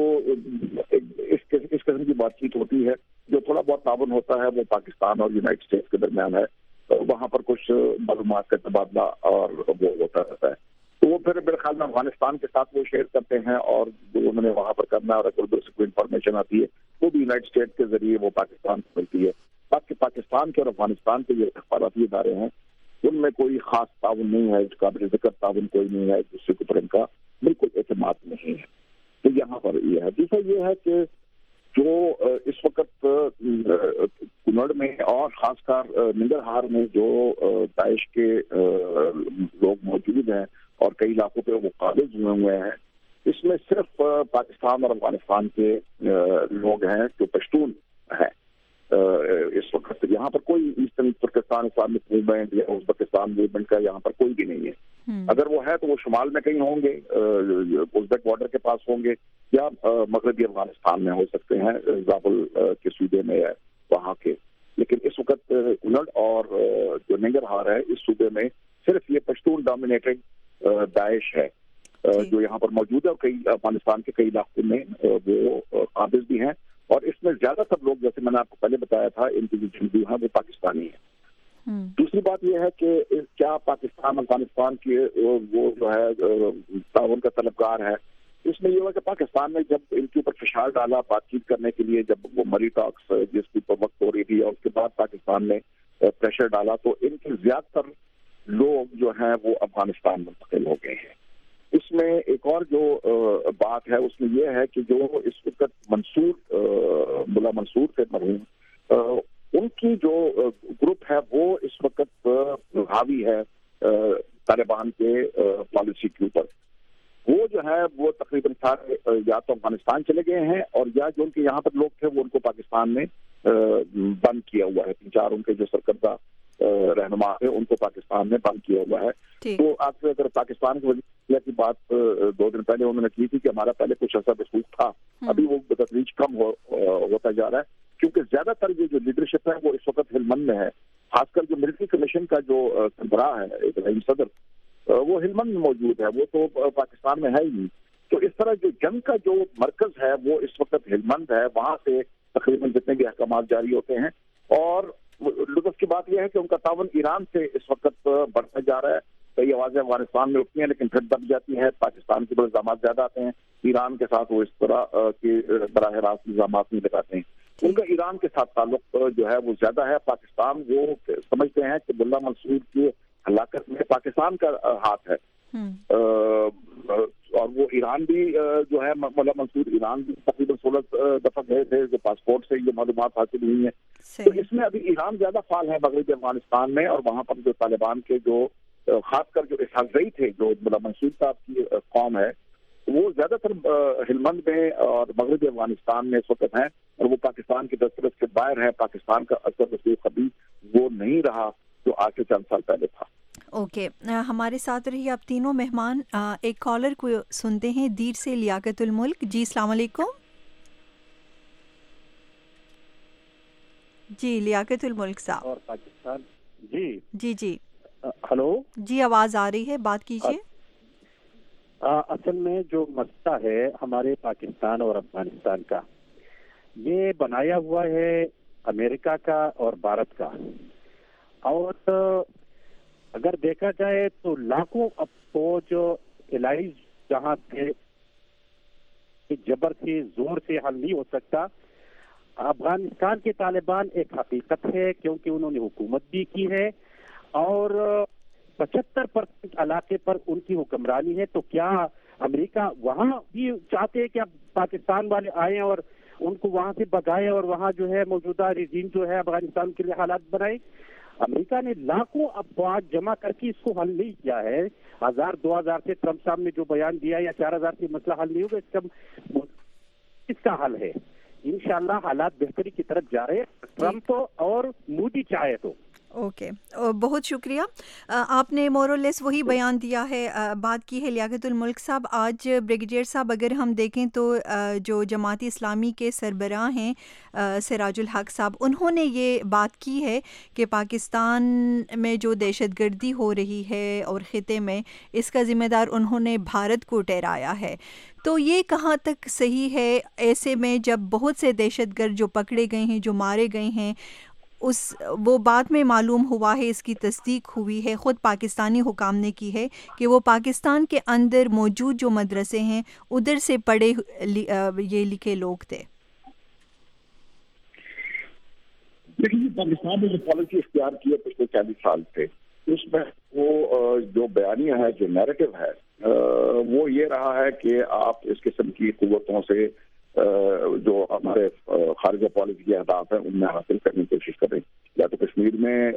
اس اس قسم کی بات چیت ہوتی ہے۔ جو تھوڑا بہت تعاون ہوتا ہے وہ پاکستان اور یونائٹڈ اسٹیٹس کے درمیان ہے، وہاں پر کچھ معلومات کا تبادلہ اور وہ ہوتا رہتا ہے۔ تو وہ پھر میرے خیال میں افغانستان کے ساتھ وہ شیئر کرتے ہیں، اور جو انہوں نے وہاں پر کرنا ہے اور اگر ادھر سے کوئی انفارمیشن آتی ہے وہ بھی یونائٹڈ اسٹیٹس کے ذریعے وہ پاکستان کو ملتی ہے۔ باقی پاکستان کے اور افغانستان کے جو استخباراتی ادارے ہیں ان میں کوئی خاص تعاون نہیں ہے، قابل ذکر تعاون کوئی نہیں ہے، ایک دوسرے کے اوپر ان کا بالکل اعتماد نہیں ہے۔ تو یہاں پر یہ ہے۔ دوسرا یہ ہے کہ جو اس وقت کنڑ میں اور خاص کر ننگرہار میں جو داعش کے لوگ موجود ہیں اور کئی علاقوں پہ وہ قابض ہوئے ہوئے ہیں، اس میں صرف پاکستان اور افغانستان کے لوگ ہیں جو پشتون ہیں۔ اس وقت یہاں پر کوئی ایسٹرن ترکستان اسلامک موومنٹ یا ازبکستان موومنٹ کا یہاں پر کوئی بھی نہیں ہے۔ اگر وہ ہے تو وہ شمال میں کہیں ہوں گے، ازبک بارڈر کے پاس ہوں گے، یا مغربی افغانستان میں ہو سکتے ہیں، زابل کے صوبے میں ہے وہاں کے۔ لیکن اس وقت کنڑ اور جو ننگرہار ہے اس صوبے میں صرف یہ پشتون ڈومینیٹڈ داعش ہے جو یہاں پر موجود ہے، اور کئی افغانستان کے کئی علاقوں میں وہ قابض بھی ہیں، اور اس میں زیادہ تر لوگ جیسے میں نے آپ کو پہلے بتایا تھا ان کی جو جنگجو ہیں وہ پاکستانی ہیں۔ دوسری بات یہ ہے کہ کیا پاکستان افغانستان کی وہ جو ہے تعاون کا طلبگار ہے؟ اس میں یہ ہوا کہ پاکستان نے جب ان کے اوپر فشار ڈالا بات چیت کرنے کے لیے، جب وہ مری ٹاکس جس کی وقت ہو رہی تھی، اور اس کے بعد پاکستان نے پریشر ڈالا، تو ان کے زیادہ تر لوگ جو ہیں وہ افغانستان منتقل ہو گئے ہیں۔ اس میں ایک اور جو بات ہے اس میں یہ ہے کہ جو اس وقت منصور ملا منصور سے مرحوم ان کی جو گروپ ہے وہ اس وقت حاوی ہے طالبان کے پالیسی کے اوپر۔ وہ جو ہے وہ تقریباً سارے یا تو افغانستان چلے گئے ہیں، اور یا جو ان کے یہاں پر لوگ تھے وہ ان کو پاکستان میں بند کیا ہوا ہے۔ تین چار ان کے جو سرکردہ رہنما ہے ان کو پاکستان میں بند کیا ہوا ہے۔ تو آپ سے اگر پاکستان کی وزیر کی بات دو دن پہلے انہوں نے کی تھی کہ ہمارا پہلے کچھ ایسا رسوخ تھا، ابھی وہ بتدریج کم ہو, ہوتا جا رہا ہے، کیونکہ زیادہ تر یہ جو لیڈرشپ ہے وہ اس وقت ہلمند میں ہے۔ خاص کر جو ملٹری کمیشن کا جو سربراہ ہے ابراہیم صدر، وہ ہلمند میں موجود ہے، وہ تو پاکستان میں ہے ہی نہیں۔ تو اس طرح جو جنگ کا جو مرکز ہے وہ اس وقت ہلمند ہے، وہاں سے تقریباً جتنے بھی احکامات جاری ہوتے ہیں۔ اور لطف کی بات یہ ہے کہ ان کا تعاون ایران سے اس وقت بڑھتا جا رہا ہے۔ کئی آوازیں افغانستان میں اٹھتی ہیں لیکن پھر دب جاتی ہیں، پاکستان کے الزامات زیادہ آتے ہیں، ایران کے ساتھ وہ اس طرح کے براہ راست الزامات نہیں لگاتے ہیں۔ ان کا ایران کے ساتھ تعلق جو ہے وہ زیادہ ہے۔ پاکستان وہ سمجھتے ہیں کہ ملا منصور کی ہلاکت میں پاکستان کا ہاتھ ہے، اور وہ ایران بھی جو ہے ملا منصور ایران بھی تقریباً سولہ دفعہ گئے تھے، جو پاسپورٹ سے یہ معلومات حاصل ہوئی ہیں۔ تو اس میں ابھی ایران زیادہ فعال ہے مغربی افغانستان میں، اور وہاں پر جو طالبان کے جو خاص کر جو اسحاقزئی تھے جو ملا منصور صاحب کی قوم ہے، وہ زیادہ تر ہلمند میں اور مغربی افغانستان میں اس وقت ہیں، اور وہ پاکستان کی دسترس سے باہر ہے۔ پاکستان کا اثر رسوخ ابھی وہ نہیں رہا جو آج سے چند سال پہلے تھا۔ اوکے ہمارے ساتھ رہیے آپ تینوں مہمان. ایک کالر کو سنتے ہیں دیر سے, لیاقت الملک. جی السلام علیکم. جی لیاقت الملک صاحب. اور پاکستان. جی جی جی ہلو. جی آواز آ رہی ہے, بات کیجیے. اصل میں جو مسئلہ ہے ہمارے پاکستان اور افغانستان کا, یہ بنایا ہوا ہے امریکہ کا اور بھارت کا, اور اگر دیکھا جائے تو لاکھوں فوج الائز جہاں سے جبر سے زور سے حل نہیں ہو سکتا. افغانستان کے طالبان ایک حقیقت ہے کیونکہ انہوں نے حکومت بھی کی ہے اور پچہتر پرسنٹ علاقے پر ان کی حکمرانی ہے. تو کیا امریکہ وہاں بھی چاہتے ہیں کہ اب پاکستان والے آئیں اور ان کو وہاں سے بگائے اور وہاں جو ہے موجودہ ریجیم جو ہے افغانستان کے لیے حالات بنائے؟ امریکہ نے لاکھوں افواج جمع کر کے اس کو حل نہیں کیا ہے. ہزار دو ہزار سے ٹرمپ صاحب نے جو بیان دیا یا چار ہزار سے مسئلہ حل نہیں ہوگا, اس کا اس کا حل ہے. انشاءاللہ حالات بہتری کی طرف جا رہے ہیں, ٹرمپ اور مودی چاہے تو. اوکے بہت شکریہ. آپ نے مور اور لیس وہی بیان دیا ہے, بات کی ہے لیاقت الملک صاحب. آج بریگیڈیئر صاحب اگر ہم دیکھیں تو جو جماعت اسلامی کے سربراہ ہیں سراج الحق صاحب, انہوں نے یہ بات کی ہے کہ پاکستان میں جو دہشت گردی ہو رہی ہے اور خطے میں, اس کا ذمہ دار انہوں نے بھارت کو ٹھہرایا ہے. تو یہ کہاں تک صحیح ہے ایسے میں جب بہت سے دہشت گرد جو پکڑے گئے ہیں, جو مارے گئے ہیں, اس وہ بعد میں معلوم ہوا ہے, اس کی تصدیق ہوئی ہے, خود پاکستانی حکام نے کی ہے کہ وہ پاکستان کے اندر موجود جو مدرسے ہیں ادھر سے پڑھے یہ لکھے لوگ تھے. لیکن پاکستان نے جو پالیسی اختیار کی ہے پچھلے چالیس سال سے, اس میں وہ جو بیانیہ ہے, جو نیریٹو ہے, وہ یہ رہا ہے کہ آپ اس قسم کی قوتوں سے جو ہمارے خارجہ پالیسی کے اہداف ہیں ان میں حاصل کرنے کی کوشش کریں. یا تو کشمیر میں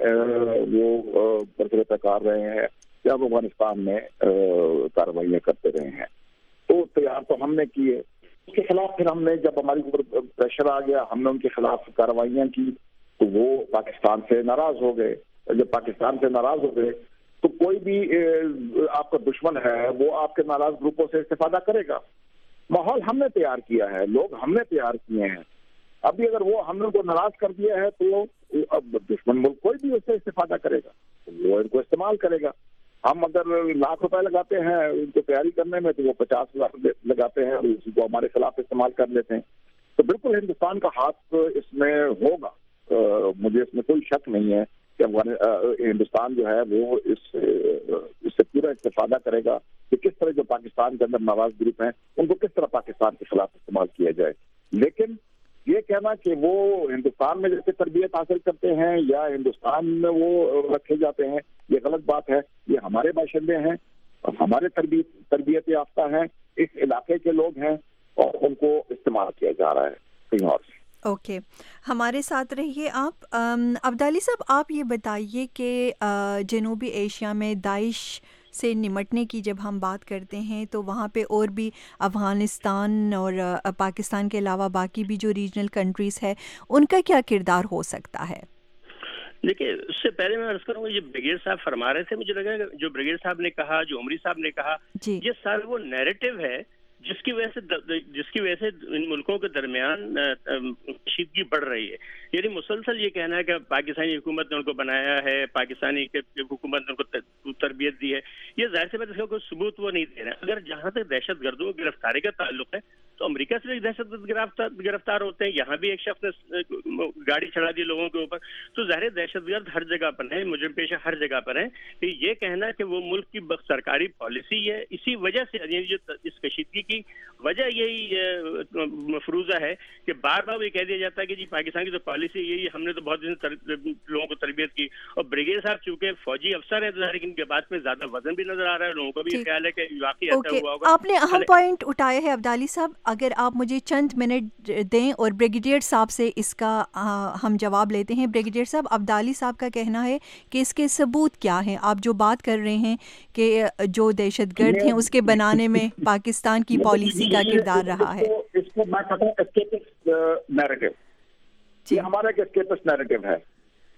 وہ برسر پیکار رہے ہیں یا وہ افغانستان میں کارروائیاں کرتے رہے ہیں. تو تیار تو ہم نے کیے, اس کے خلاف پھر ہم نے جب ہماری اوپر پریشر آ گیا, ہم نے ان کے خلاف کارروائیاں کی تو وہ پاکستان سے ناراض ہو گئے. جب پاکستان سے ناراض ہو گئے تو کوئی بھی آپ کا دشمن ہے وہ آپ کے ناراض گروپوں سے استفادہ کرے گا. ماحول ہم نے تیار کیا ہے, لوگ ہم نے تیار کیے ہیں. ابھی اگر وہ ہم نے کو ناراض کر دیا ہے تو اب دشمن ملک کوئی بھی اس سے استفادہ کرے گا, وہ ان کو استعمال کرے گا. ہم اگر لاکھ روپے لگاتے ہیں ان کو تیاری کرنے میں تو وہ پچاس لاکھ لگاتے ہیں اور اسی کو ہمارے خلاف استعمال کر لیتے ہیں. تو بالکل ہندوستان کا ہاتھ اس میں ہوگا, مجھے اس میں کوئی شک نہیں ہے کہ ہندوستان جو ہے وہ اس اس سے پورا استفادہ کرے گا کہ کس طرح جو پاکستان کے اندر ناراض گروپ ہیں ان کو کس طرح پاکستان کے خلاف استعمال کیا جائے. لیکن یہ کہنا کہ وہ ہندوستان میں جیسے تربیت حاصل کرتے ہیں یا ہندوستان میں وہ رکھے جاتے ہیں, یہ غلط بات ہے. یہ ہمارے باشندے ہیں, ہمارے تربیت تربیت یافتہ ہیں, اس علاقے کے لوگ ہیں اور ان کو استعمال کیا جا رہا ہے کہیں اور سے. Okay okay. ہمارے ساتھ رہیے آپ. عبدالی صاحب آپ یہ بتائیے کہ جنوبی ایشیا میں داعش سے نمٹنے کی جب ہم بات کرتے ہیں تو وہاں پہ اور بھی افغانستان اور پاکستان کے علاوہ باقی بھی جو ریجنل کنٹریز ہے ان کا کیا کردار ہو سکتا ہے؟ دیکھیے اس سے پہلے میں عرض کروں گا, یہ بریگیڈ صاحب فرما رہے تھے, مجھے لگا جو بریگیڈ صاحب نے کہا, جو عمری صاحب نے کہا, جی. یہ سارا وہ نیریٹو ہے جس کی وجہ سے جس کی وجہ سے ان ملکوں کے درمیان کشیدگی بڑھ رہی ہے. یعنی مسلسل یہ کہنا ہے کہ پاکستانی حکومت نے ان کو بنایا ہے, پاکستانی حکومت نے ان کو تربیت دی ہے, یہ ظاہر سی بات ہے, کوئی ثبوت وہ نہیں دے رہے. اگر جہاں تک دہشت گردوں کی گرفتاری کا تعلق ہے تو امریکہ سے بھی دہشت گرد گرفتار ہوتے ہیں, یہاں بھی ایک شخص نے گاڑی چڑھا دی لوگوں کے اوپر. تو ظاہر دہشت گرد ہر جگہ پر ہیں, مجرم پیشہ ہر جگہ پر ہیں. کہ یہ کہنا کہ وہ ملک کی سرکاری پالیسی ہے, اسی وجہ سے جو اس کشیدگی کی وجہ یہی مفروضہ ہے کہ بار بار یہ کہہ دیا جاتا ہے کہ جی پاکستان کی تو پالیسی یہی, ہم نے تو بہت دن لوگوں کو تربیت کی. اور بریگیڈ صاحب چونکہ فوجی افسر ہیں تو ظاہر ان کے بات میں زیادہ وزن بھی نظر آ رہا ہے, لوگوں کو بھی خیال ہے کہ واقعی ایسا ہوا ہوگا. آپ نے اہم پوائنٹ اٹھایا ہے عبدالی صاحب, اگر آپ مجھے چند منٹ دیں اور بریگیڈیئر صاحب سے اس کا ہم جواب لیتے ہیں. بریگیڈیئر صاحب, عبدالی صاحب کا کہنا ہے کہ اس کے ثبوت کیا ہیں؟ آپ جو بات کر رہے ہیں کہ جو دہشت گرد ہیں اس کے بنانے میں پاکستان کی پالیسی کا کردار رہا ہے. اس کو میں کہتا ہوں اسکیپسٹ نیریٹو, یہ ہمارا ایک اسکیپسٹ نیریٹو ہے.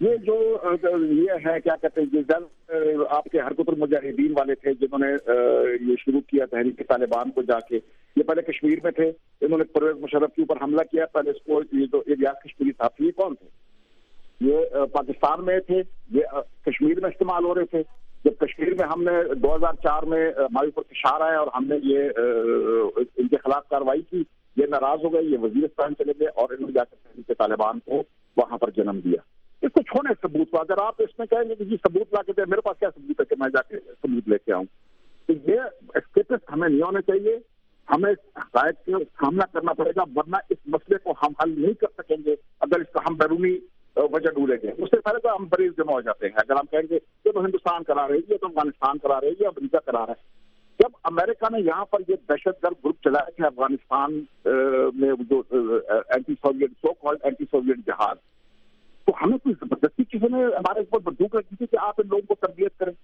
یہ جو یہ ہے کیا کہتے ہیں جب آپ کے حرکت المجاہدین والے تھے جنہوں نے یہ شروع کیا تحریک طالبان کو جا کے، یہ پہلے کشمیر میں تھے، انہوں نے پرویز مشرف کے اوپر حملہ کیا. پہلے اس کو یہ جو ریاض کشمیری صحافی کون تھے؟ یہ پاکستان میں تھے، یہ کشمیر میں استعمال ہو رہے تھے. جب کشمیر میں ہم نے دو ہزار چار میں ہمارے اوپر فشار آیا اور ہم نے یہ ان کے خلاف کارروائی کی، یہ ناراض ہو گئے، یہ وزیرستان چلے گئے اور انہوں نے جا کر تحریک طالبان کو وہاں پر جنم دیا. اس کو چھوڑیں ثبوت کو. اگر آپ اس میں کہیں گے کہ جی ثبوت لا کے دیں، میرے پاس کیا ثبوت ہے کہ میں جا کے ثبوت لے کے آؤں؟ تو یہ اسکیپسٹ ہمیں نہیں ہونے چاہیے. ہمیں حقائق کا سامنا کرنا پڑے گا، ورنہ اس مسئلے کو ہم حل نہیں کر سکیں گے اگر اس کا ہم بیرونی وجہ ڈھونڈیں گے. اس سے پہلے تو ہم بریز جمع ہو جاتے ہیں. اگر ہم کہیں گے یہ تو ہندوستان کرا رہے یہ تو افغانستان کرا رہے یہ امریکہ کرا رہا ہے. جب امریکہ نے یہاں پر یہ دہشت گرد گروپ چلایا کہ افغانستان میں جو anti Soviet so called anti Soviet جہاد، تو ہمیں کوئی زبردستی کسی نے ہمارے اوپر بندوق رکھی تھی کہ آپ ان لوگوں کو تربیت کریں.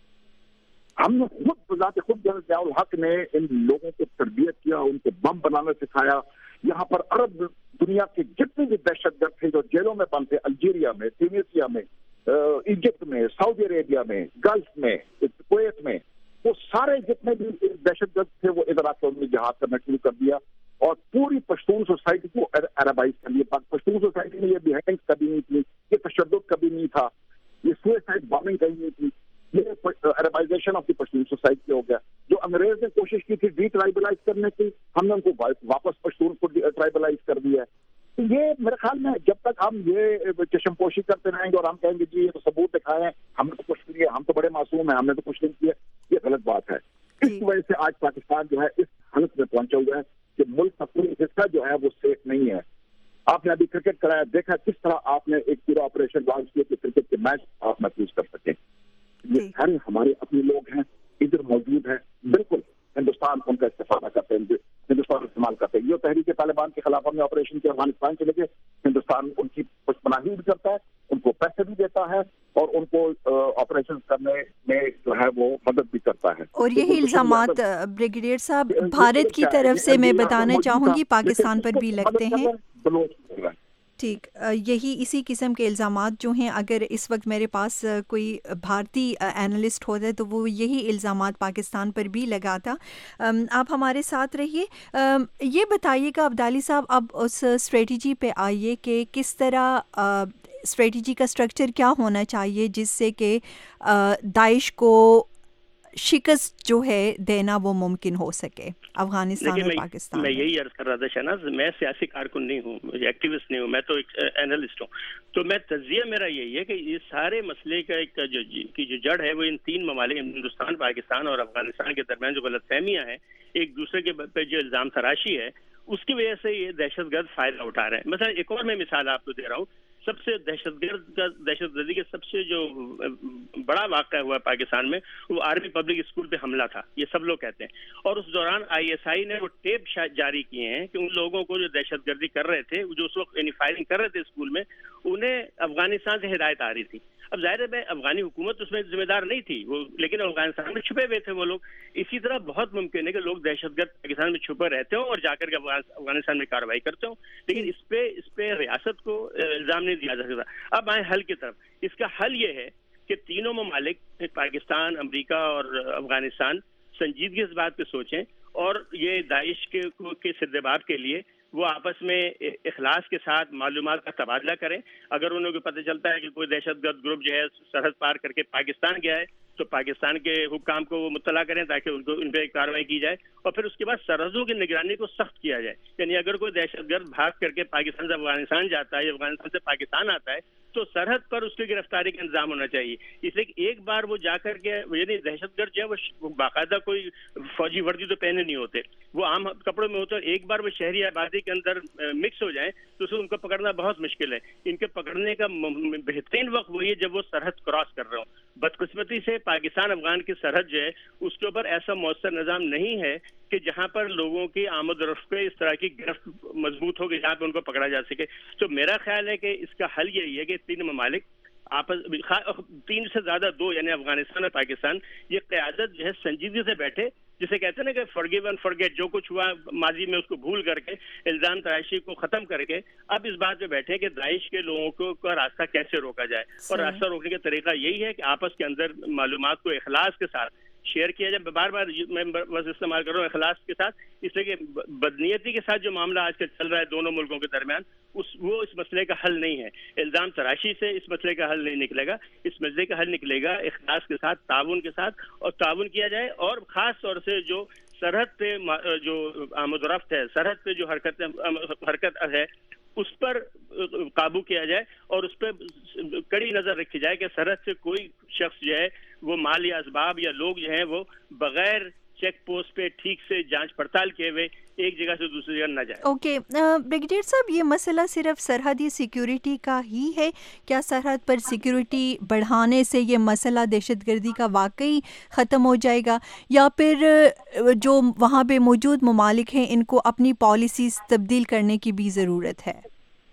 ہم نے خود بذات خود جنرل ضیاء الحق نے ان لوگوں کو تربیت کیا، ان کو بم بنانا سکھایا. یہاں پر عرب دنیا کے جتنے بھی دہشت گرد تھے جو جیلوں میں بند تھے، الجیریا میں، تیونیسیا میں، ایجپٹ میں، سعودی عربیہ میں، گلف میں، کویت میں، وہ سارے جتنے بھی دہشت گرد تھے وہ ادھر آ کے انہوں نے جہاد کرنا شروع کر دیا اور پوری پشتون سوسائٹی کو عربائز کر لیا. پشتون سوسائٹی میں یہ بیہینڈ کبھی نہیں تھی، یہ تشدد کبھی نہیں تھا، یہ سوئسائڈ بامبنگ کبھی نہیں تھی. یہ Arabization of the Pashtun society ہو گیا. جو انگریز نے کوشش کی تھی ڈی ٹرائبلائز کرنے کی، ہم نے ان کو واپس پشتون کو ٹرائبلائز کر دیا ہے. تو یہ میرے خیال میں جب تک ہم یہ چشم پوشی کرتے رہیں گے اور ہم کہیں گے جی یہ تو ثبوت دکھائے ہیں، ہم نے تو کچھ نہیں کیا، ہم تو بڑے معصوم ہیں، ہم نے تو کچھ نہیں کیا، یہ غلط بات ہے. اس وجہ سے آج پاکستان جو ہے اس حالت میں پہنچا ہوا ہے کہ ملک کا کوئی حصہ جو ہے وہ سیف نہیں ہے. آپ نے ابھی کرکٹ کرایا، دیکھا کس طرح آپ نے ایک پورا آپریشن لانچ کیا کہ کرکٹ کے میچ آپ محفوظ کر سکیں. یہ سارے ہمارے اپنے لوگ ہیں، ادھر موجود ہیں. بالکل ہندوستان ان کا استفادہ کرتے ہیں، ہندوستان استعمال کرتے ہیں. یہ تحریک طالبان کے خلاف ہم نے آپریشن کیا، افغانستان چلے گئے، ہندوستان ان کی پشت پناہی بھی کرتا ہے، ان کو پیسے بھی دیتا ہے اور ان کو آپریشن کرنے میں جو ہے وہ مدد بھی کرتا ہے. اور یہی الزامات بریگیڈیئر صاحب بھارت کی طرف سے میں بتانا چاہوں گی پاکستان پر بھی لگتے ہیں. ٹھیک، یہی اسی قسم کے الزامات جو ہیں، اگر اس وقت میرے پاس کوئی بھارتی اینالسٹ ہوتا ہے تو وہ یہی الزامات پاکستان پر بھی لگاتا. آپ ہمارے ساتھ رہیے. یہ بتائیے گا عبدالی صاحب، اب اس اسٹریٹجی پہ آئیے کہ کس طرح اسٹریٹجی کا اسٹرکچر کیا ہونا چاہیے جس سے کہ داعش کو شکست جو ہے دینا وہ ممکن ہو سکے افغانستان اور پاکستان. میں یہی عرض کر رہا تھا شہناز، میں سیاسی کارکن نہیں ہوں، ایکٹیوسٹ نہیں ہوں، میں تو ایک اینالسٹ ہوں. تو میں تجزیہ میرا یہی ہے کہ یہ سارے مسئلے کا ایک جو کی جو جڑ ہے وہ ان تین ممالک ہندوستان، پاکستان اور افغانستان کے درمیان جو غلط فہمیاں ہیں، ایک دوسرے کے پہ جو الزام تراشی ہے، اس کی وجہ سے یہ دہشت گرد فائدہ اٹھا رہے ہیں. مثلا ایک اور میں مثال آپ کو دے رہا ہوں. سب سے دہشت گرد کا دہشت گردی کے سب سے جو بڑا واقعہ ہوا پاکستان میں وہ آرمی پبلک اسکول پہ حملہ تھا، یہ سب لوگ کہتے ہیں. اور اس دوران آئی ایس آئی نے وہ ٹیپ جاری کیے ہیں کہ ان لوگوں کو جو دہشت گردی کر رہے تھے، جو اس وقت یعنی فائرنگ کر رہے تھے اسکول میں، انہیں افغانستان سے ہدایت آ رہی تھی. اب ظاہر ہے افغانی حکومت اس میں ذمہ دار نہیں تھی وہ، لیکن افغانستان میں چھپے ہوئے تھے وہ لوگ. اسی طرح بہت ممکن ہے کہ لوگ دہشت گرد پاکستان میں چھپے رہتے ہوں اور جا کر کے افغانستان میں کارروائی کرتے ہوں، لیکن اس پہ اس پہ ریاست کو الزام نہیں دیا جا سکتا. اب آئیں حل کی طرف. اس کا حل یہ ہے کہ تینوں ممالک پاکستان، امریکہ اور افغانستان سنجیدگی اس بات پہ سوچیں اور یہ داعش کے کے سردباب کے لیے وہ آپس میں اخلاص کے ساتھ معلومات کا تبادلہ کریں. اگر انہوں کو پتہ چلتا ہے کہ کوئی دہشت گرد گروپ جو ہے سرحد پار کر کے پاکستان گیا ہے تو پاکستان کے حکام کو وہ مطلع کریں تاکہ ان کو ان پہ کارروائی کی جائے، اور پھر اس کے بعد سرحدوں کی نگرانی کو سخت کیا جائے. یعنی اگر کوئی دہشت گرد بھاگ کر کے پاکستان سے افغانستان جاتا ہے یا افغانستان سے پاکستان آتا ہے تو سرحد پر اس کی گرفتاری کا انتظام ہونا چاہیے. اس لیے کہ ایک بار وہ جا کر کے یعنی دہشت گرد جو ہے وہ باقاعدہ کوئی فوجی وردی تو پہنے نہیں ہوتے، وہ عام کپڑوں میں ہوتے، اور ایک بار وہ شہری آبادی کے اندر مکس ہو جائیں تو اس کو ان کو پکڑنا بہت مشکل ہے. ان کے پکڑنے کا بہترین وقت وہی ہے جب وہ سرحد کراس کر رہے ہوں. بدقسمتی سے پاکستان افغان کی سرحد جو ہے اس کے اوپر ایسا مؤثر نظام نہیں ہے کہ جہاں پر لوگوں کی آمد و رفت پہ اس طرح کی گرفت مضبوط ہو گئی جہاں پہ ان کو پکڑا جا سکے. تو میرا خیال ہے کہ اس کا حل یہی ہے کہ تین ممالک آپس تین سے زیادہ دو یعنی افغانستان اور پاکستان یہ قیادت جو ہے سنجیدگی سے بیٹھے جسے کہتے ہیں نا کہ forgive and forget, جو کچھ ہوا ماضی میں اس کو بھول کر کے الزام تراشی کو ختم کر کے اب اس بات پہ بیٹھے کہ داعش کے لوگوں کو کا راستہ کیسے روکا جائے. اور راستہ روکنے کا طریقہ یہی ہے کہ آپس کے اندر معلومات کو اخلاص کے ساتھ شیئر کیا جائے. بار بار میں بس استعمال کر رہا ہوں اخلاص کے ساتھ، اس لیے کہ بدنیتی کے ساتھ جو معاملہ آج کل چل رہا ہے دونوں ملکوں کے درمیان اس وہ اس مسئلے کا حل نہیں ہے. الزام تراشی سے اس مسئلے کا حل نہیں نکلے گا. اس مسئلے کا حل نکلے گا اخلاص کے ساتھ، تعاون کے ساتھ، اور تعاون کیا جائے. اور خاص طور سے جو سرحد پہ جو آمد و رفت ہے، سرحد پہ جو حرکت حرکت ہے اس پر قابو کیا جائے اور اس پہ کڑی نظر رکھی جائے کہ سرحد سے کوئی شخص جو ہے وہ مال یا اسباب یا لوگ جو ہیں وہ بغیر چیک پوسٹ پہ ٹھیک سے جانچ پڑتال کیے ہوئے ایک جگہ سے دوسری جگہ نہ جائے. اوکے بریگیڈیئر صاحب، یہ مسئلہ صرف سرحدی سیکیورٹی کا ہی ہے؟ کیا سرحد پر سیکیورٹی بڑھانے سے یہ مسئلہ دہشت گردی کا واقعی ختم ہو جائے گا، یا پھر جو وہاں پہ موجود ممالک ہیں ان کو اپنی پالیسیز تبدیل کرنے کی بھی ضرورت ہے؟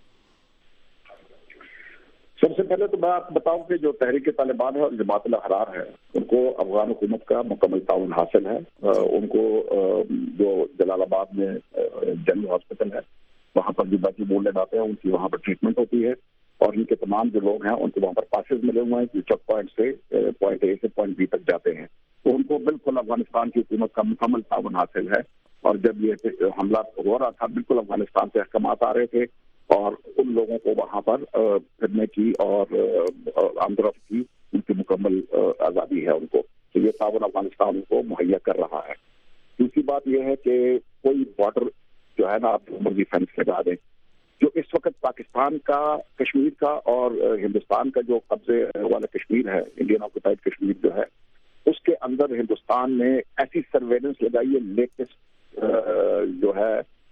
سب سے پہلے تو میں آپ کو بتاؤں کہ جو تحریک طالبان ہے اور جماعت الاحرار ہے ان کو افغان حکومت کا مکمل تعاون حاصل ہے. ان کو جو جلال آباد میں جنرل ہاسپٹل ہے وہاں پر جو باقی بولڈ آتے ہیں ان کی وہاں پر ٹریٹمنٹ ہوتی ہے، اور ان کے تمام جو لوگ ہیں ان کو وہاں پر پاسز ملے ہوئے ہیں جو چیک پوائنٹ سے پوائنٹ اے سے پوائنٹ بی تک جاتے ہیں. تو ان کو بالکل افغانستان کی حکومت کا مکمل تعاون حاصل ہے. اور جب یہ حملہ ہو رہا تھا بالکل افغانستان سے احکامات آ رہے تھے اور ان لوگوں کو وہاں پر پھرنے کی اور آمد و رفت کی ان کی مکمل آزادی ہے ان کو. تو یہ تعاون افغانستان ان کو مہیا کر رہا ہے. دوسری بات یہ ہے کہ کوئی بارڈر جو ہے نا آپ مرضی فینس لگا دیں، جو اس وقت پاکستان کا کشمیر کا اور ہندوستان کا جو قبضے والا کشمیر ہے، انڈین آکوپائڈ کشمیر جو ہے، اس کے اندر ہندوستان نے ایسی سرویلنس لگائی ہے، لیٹسٹ جو ہے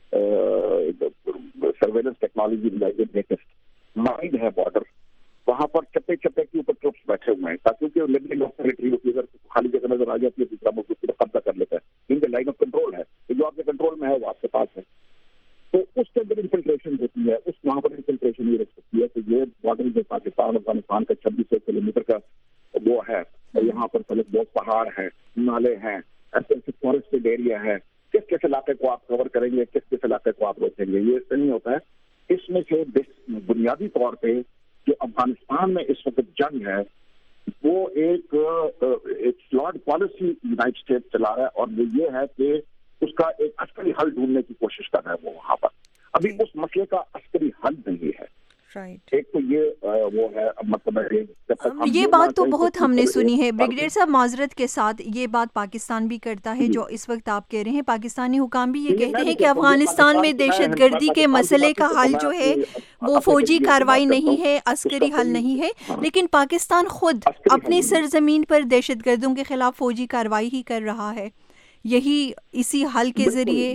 سرویلنس ٹیکنالوجی لگائی ہے، لیٹسٹ مائنڈ ہے بارڈر. وہاں پر چپے چپے کے اوپر ٹروپس بیٹھے ہوئے ہیں تاکہ لبرل ٹیریٹری ہوتی ہے، اگر خالی جگہ نظر آ جاتی ہے دوسرا ملک اس کو قبضہ کر لیتا ہے. ان کے لائن آف کنٹرول ہے، جو آپ کے کنٹرول میں ہے وہ آپ کے پاس ہے. تو اس کے اندر انفلٹریشن ہوتی ہے، اس وہاں پر انفلٹریشن یہ رکھ سکتی ہے کہ یہ بارڈر جو پاکستان افغانستان کا چھبیس سو کلو میٹر کا وہ ہے، یہاں پر پہلے بہت پہاڑ ہیں، نالے ہیں، ایسے ایسے فارسٹڈ ایریا ہے. کس کس علاقے کو آپ کور کریں گے، کس کس علاقے کو آپ روکیں گے، یہ اس سے نہیں ہوتا ہے. اس میں سے بنیادی طور پہ جو افغانستان میں اس وقت جنگ ہے وہ ایک ایک فلاڈ پالیسی یونائٹڈ اسٹیٹ چلا رہا ہے، اور وہ یہ ہے کہ اس کا ایک عسکری حل ڈھونڈنے کی کوشش کر رہا ہے. وہ وہاں پر ابھی اس مسئلے کا عسکری حل نہیں ہے. ایک تو یہ وہ ہے مطلب یہ بات تو بہت ہم نے سنی ہے بریگیڈیئر صاحب، معذرت کے ساتھ یہ بات پاکستان بھی کرتا ہے جو اس وقت آپ کہہ رہے ہیں. پاکستانی حکام بھی یہ کہتے ہیں کہ افغانستان میں دہشت گردی کے مسئلے کا حل جو ہے وہ فوجی کارروائی نہیں ہے، عسکری حل نہیں ہے، لیکن پاکستان خود اپنی سرزمین پر دہشت گردوں کے خلاف فوجی کارروائی ہی کر رہا ہے. یہی اسی حل کے ذریعے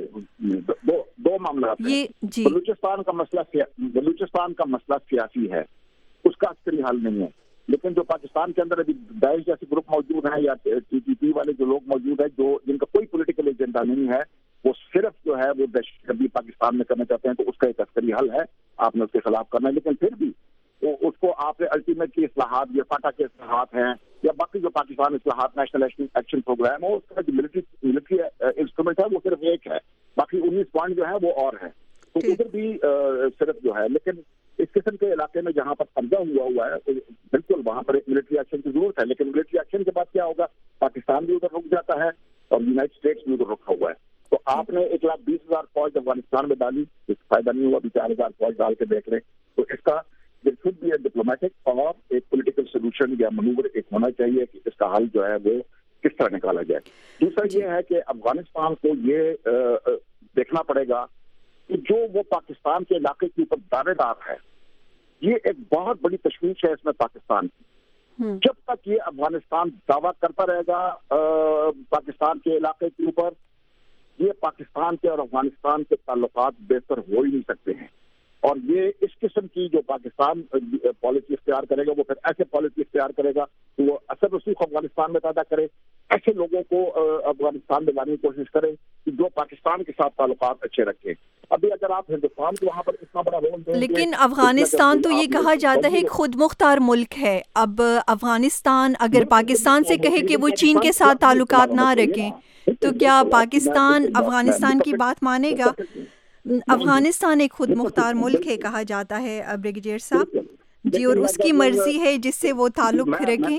دو دو معاملات ہیں. بلوچستان کا مسئلہ بلوچستان کا مسئلہ سیاسی ہے، اس کا عسکری حل نہیں ہے. لیکن جو پاکستان کے اندر ابھی داعش جیسے گروپ موجود ہیں یا ٹی ٹی پی والے جو لوگ موجود ہیں جو جن کا کوئی پولیٹیکل ایجنڈا نہیں ہے، وہ صرف جو ہے وہ دہشت گردی پاکستان میں کرنا چاہتے ہیں، تو اس کا ایک عسکری حل ہے، آپ نے اس کے خلاف کرنا ہے. لیکن پھر بھی اس کو آپ نے الٹیمیٹ کی اصلاحات یا فاٹا کے اصلاحات ہیں یا باقی جو پاکستان اصلاحات نیشنل ایکشن پروگرام ہے، اس کا جو ملٹری ملٹری انسٹرومنٹ ہے وہ صرف ایک ہے، باقی انیس پوائنٹ جو ہے وہ اور ہیں. تو ادھر بھی صرف جو ہے، لیکن اس قسم کے علاقے میں جہاں پر قبضہ ہوا ہوا ہے بالکل وہاں پر ایک ملٹری ایکشن کی ضرورت ہے. لیکن ملٹری ایکشن کے بعد کیا ہوگا؟ پاکستان بھی ادھر رک جاتا ہے اور یونائٹڈ اسٹیٹس بھی ادھر رکا ہوا ہے. تو آپ نے ایک لاکھ بیس ہزار فوج افغانستان میں ڈالی، اس کا فائدہ نہیں ہوا. ابھی چار ہزار فوج ڈال کے دیکھ رہے. تو اس کا there should be a diplomatic اور ایک پولیٹیکل سولوشن یا منور ایک ہونا چاہیے کہ اس کا حل جو ہے وہ کس طرح نکالا جائے. دوسرا یہ ہے کہ افغانستان کو یہ دیکھنا پڑے گا کہ جو وہ پاکستان کے علاقے کے اوپر دعوے دار ہے، یہ ایک بہت بڑی تشویش ہے اس میں پاکستان کی. جب تک یہ افغانستان دعویٰ کرتا رہے گا پاکستان کے علاقے کے اوپر، یہ پاکستان کے اور افغانستان کے تعلقات بہتر ہو ہی نہیں سکتے ہیں. اور یہ اس قسم کی جو پاکستان پالیسی اختیار کرے گا وہ پھر ایسے پالیسی اختیار کرے گا کہ وہ اثر رسوخ افغانستان میں پیدا کرے، ایسے لوگوں کو افغانستان میں لانے کی کوشش کرے کہ جو پاکستان کے ساتھ تعلقات اچھے رکھیں. ابھی اگر آپ ہندوستان کو وہاں پر اتنا بڑا رول دیں، لیکن افغانستان تو یہ کہا جاتا ہے خود مختار ملک ہے. اب افغانستان اگر پاکستان سے کہے کہ وہ چین کے ساتھ تعلقات نہ رکھیں تو کیا پاکستان افغانستان کی بات مانے گا؟ افغانستان ایک خود مختار ملک ہے کہا جاتا ہے بریگیڈیئر صاحب جی، اور اس کی مرضی ہے جس سے وہ تعلق رکھیں،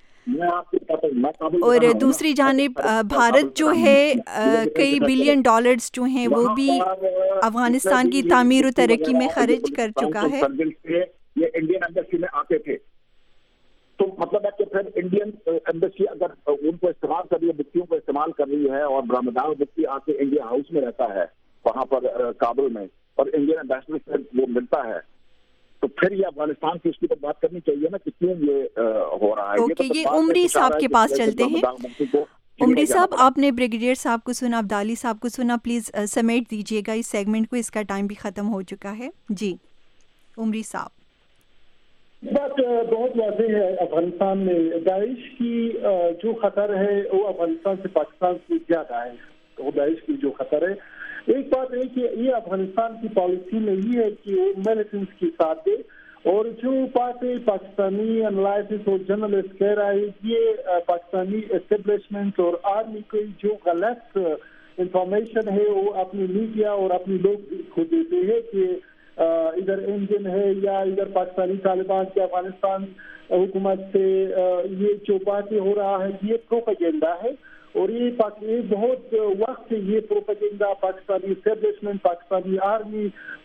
اور دوسری جانب بھارت جو ہے کئی بلین ڈالرز جو ہیں وہ بھی افغانستان کی تعمیر و ترقی میں خرچ کر چکا ہے. یہ انڈین ایمبیسی میں آتے تھے، تو مطلب ہے کہ پھر انڈین ایمبیسی اگر ان کو استعمال کر رہی ہے، بکیوں کو استعمال کر رہی ہے، اور برآمدات بکتی آ کے انڈیا ہاؤس میں رہتا ہے وہاں پر کابل میں، اور انڈین ایمبیسڈر سے وہ ملتا ہے، تو پھر یہ افغانستان کی اس کی بات کرنی چاہیے نا کہ کیوں یہ ہو رہا ہے. اوکے، یہ عمری صاحب کے پاس چلتے ہیں. عمری صاحب، آپ نے بریگیڈیئر صاحب کو سنا، عبدالی صاحب کو سنا، پلیز سمیٹ دیجیے گا اس سیگمنٹ کو، اس کا ٹائم بھی ختم ہو چکا ہے. جی عمری صاحب. بات بہت واضح ہے، افغانستان میں داعش کی جو خطر ہے وہ افغانستان سے پاکستان سے زیادہ ہے. وہ داعش کی جو خطر ہے، ایک بات ہے کہ یہ افغانستان کی پالیسی میں یہ ہے کہ وہ ملیٹنٹس کی ساتھ دے، اور جو باتیں پاکستانی انالائسس اور جرنلسٹ کہہ رہا ہے، یہ پاکستانی اسٹیبلشمنٹ اور آرمی کی جو غلط انفارمیشن ہے وہ اپنی میڈیا اور اپنی لوگ کو دیتے ہیں کہ ادھر انجن ہے یا ادھر پاکستانی طالبان کے افغانستان حکومت سے یہ جو باتیں ہو رہا ہے یہ پروپیگنڈا ہے. اور یہ بہت وقت یہ propaganda Pakistani establishment, Pakistani army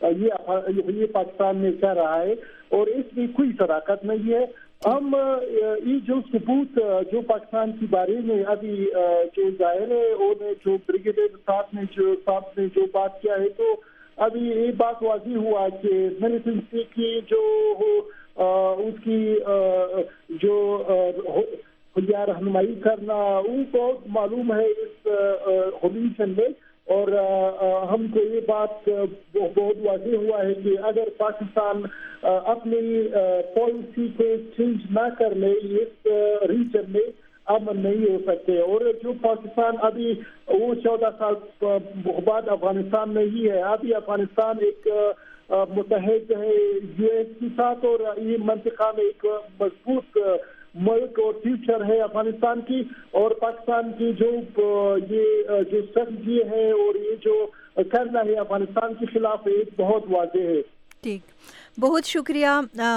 یہ پاکستان میں کر رہا ہے، اور اس میں کوئی صداقت نہیں ہے. ہم یہ جو ثبوت جو پاکستان کے بارے میں ابھی جو ظاہر ہے، اور جو بریگیڈیئر صاحب نے جو صاحب نے جو بات کیا ہے، تو ابھی یہ بات واضح ہوا کہ ملیٹنسی کی جو اس کی جو یا رہنمائی کرنا ان کو معلوم ہے اس ہولیشن میں، اور ہم کو یہ بات بہت واضح ہوا ہے کہ اگر پاکستان اپنی پالیسی کو چینج نہ کر لے اس ریجن میں امن نہیں ہو سکتے. اور جو پاکستان ابھی وہ چودہ سال بعد افغانستان میں ہی ہے، ابھی افغانستان ایک متحد ہے یو ایس کے ساتھ، اور یہ منطقہ میں ایک مضبوط ملک اور فیوچر ہے افغانستان کی. اور پاکستان کی جو یہ جو سرجی ہے اور یہ جو کرنا ہے افغانستان کے خلاف ایک بہت واضح ہے. ٹھیک، بہت شکریہ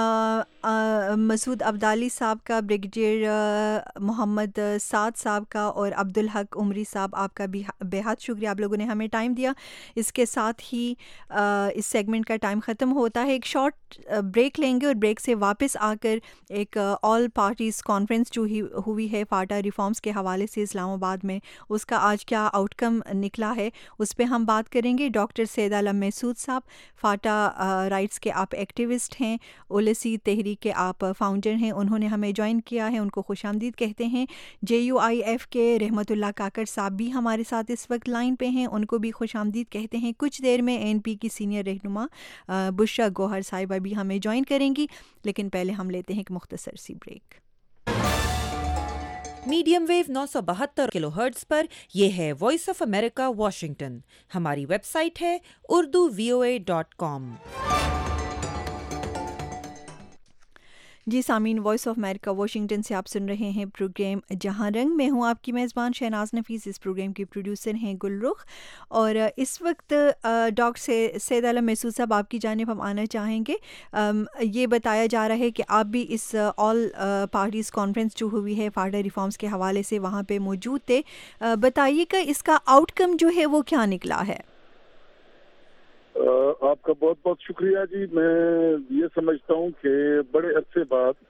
مسعود عبدالی صاحب کا، بریگیڈیئر محمد سعد صاحب کا، اور عبدالحق عمری صاحب آپ کا بھی بے حد شکریہ، آپ لوگوں نے ہمیں ٹائم دیا. اس کے ساتھ ہی اس سیگمنٹ کا ٹائم ختم ہوتا ہے. ایک شارٹ بریک لیں گے، اور بریک سے واپس آ کر ایک آل پارٹیز کانفرنس جو ہی ہوئی ہے فاٹا ریفارمز کے حوالے سے اسلام آباد میں، اس کا آج کیا آؤٹ کم نکلا ہے اس پہ ہم بات کریں گے. ڈاکٹر سید عالم محسود صاحب فاٹا رائٹس کے آپ ایکٹیوسٹ ہیں، اولسی تحریک کے آپ فاؤنڈر ہیں، انہوں نے ہمیں جوائن کیا ہے، ان کو خوش آمدید کہتے ہیں. جے یو آئی ایف کے رحمت اللہ کاکر صاحب بھی ہمارے ساتھ اس وقت لائن پہ ہیں، ان کو بھی خوش آمدید کہتے ہیں. کچھ دیر میں این پی کی سینئر رہنما بشرا گوہر صاحبہ بھی ہمیں جوائن کریں گی، لیکن پہلے ہم لیتے ہیں ایک مختصر سی بریک. میڈیم ویو نو سو بہتر کلو ہرٹز پر یہ ہے وائس آف امریکہ واشنگٹن. ہماری ویب سائٹ ہے اردو وی او اے ڈاٹ کام. جی سامعین، وائس آف امریکہ واشنگٹن سے آپ سن رہے ہیں پروگرام جہاں رنگ. میں ہوں آپ کی میزبان شہناز نفیس. اس پروگرام کی پروڈیوسر ہیں گل رخ، اور اس وقت ڈاکٹر سید عالم محسود صاحب آپ کی جانب ہم آنا چاہیں گے. یہ بتایا جا رہا ہے کہ آپ بھی اس آل پارٹیز کانفرنس جو ہوئی ہے فاٹا ریفارمز کے حوالے سے وہاں پہ موجود تھے. بتائیے کہ اس کا آؤٹ کم جو ہے وہ کیا نکلا ہے؟ آپ کا بہت بہت شکریہ جی. میں یہ سمجھتا ہوں کہ بڑے عرصے بعد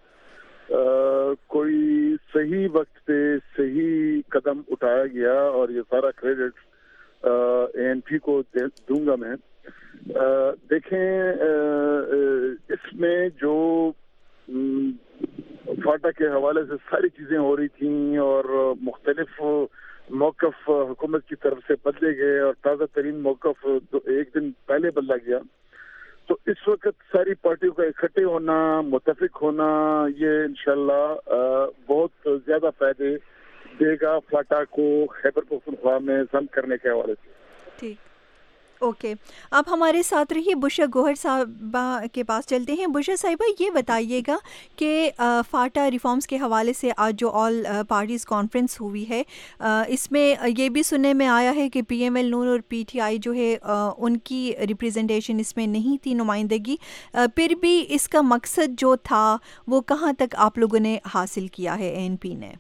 کوئی صحیح وقت پہ صحیح قدم اٹھایا گیا، اور یہ سارا کریڈٹ اے این پی کو دوں گا میں. دیکھیں، اس میں جو فاٹا کے حوالے سے ساری چیزیں ہو رہی تھیں، اور مختلف موقف حکومت کی طرف سے بدلے گئے، اور تازہ ترین موقف ایک دن پہلے بدلا گیا. تو اس وقت ساری پارٹیوں کا اکٹھے ہونا، متفق ہونا، یہ انشاءاللہ بہت زیادہ فائدے دے گا فاٹا کو خیبر پختونخوا میں ضم کرنے کے حوالے سے. ٹھیک ओके okay. अब हमारे साथ रहिए बुशरा गौहर साहिबा के पास चलते हैं। बुशरा साहिबा, ये बताइएगा कि फाटा रिफॉर्म्स के हवाले से आज जो ऑल पार्टीज़ कॉन्फ्रेंस हुई है, आ, इसमें ये भी सुनने में आया है कि पीएमएल नून और पीटीआई जो है आ, उनकी रिप्रेजेंटेशन इसमें नहीं थी, नुमाइंदगी। आ, फिर भी इसका मकसद जो था वो कहाँ तक आप लोगों ने हासिल किया है एएनपी ने?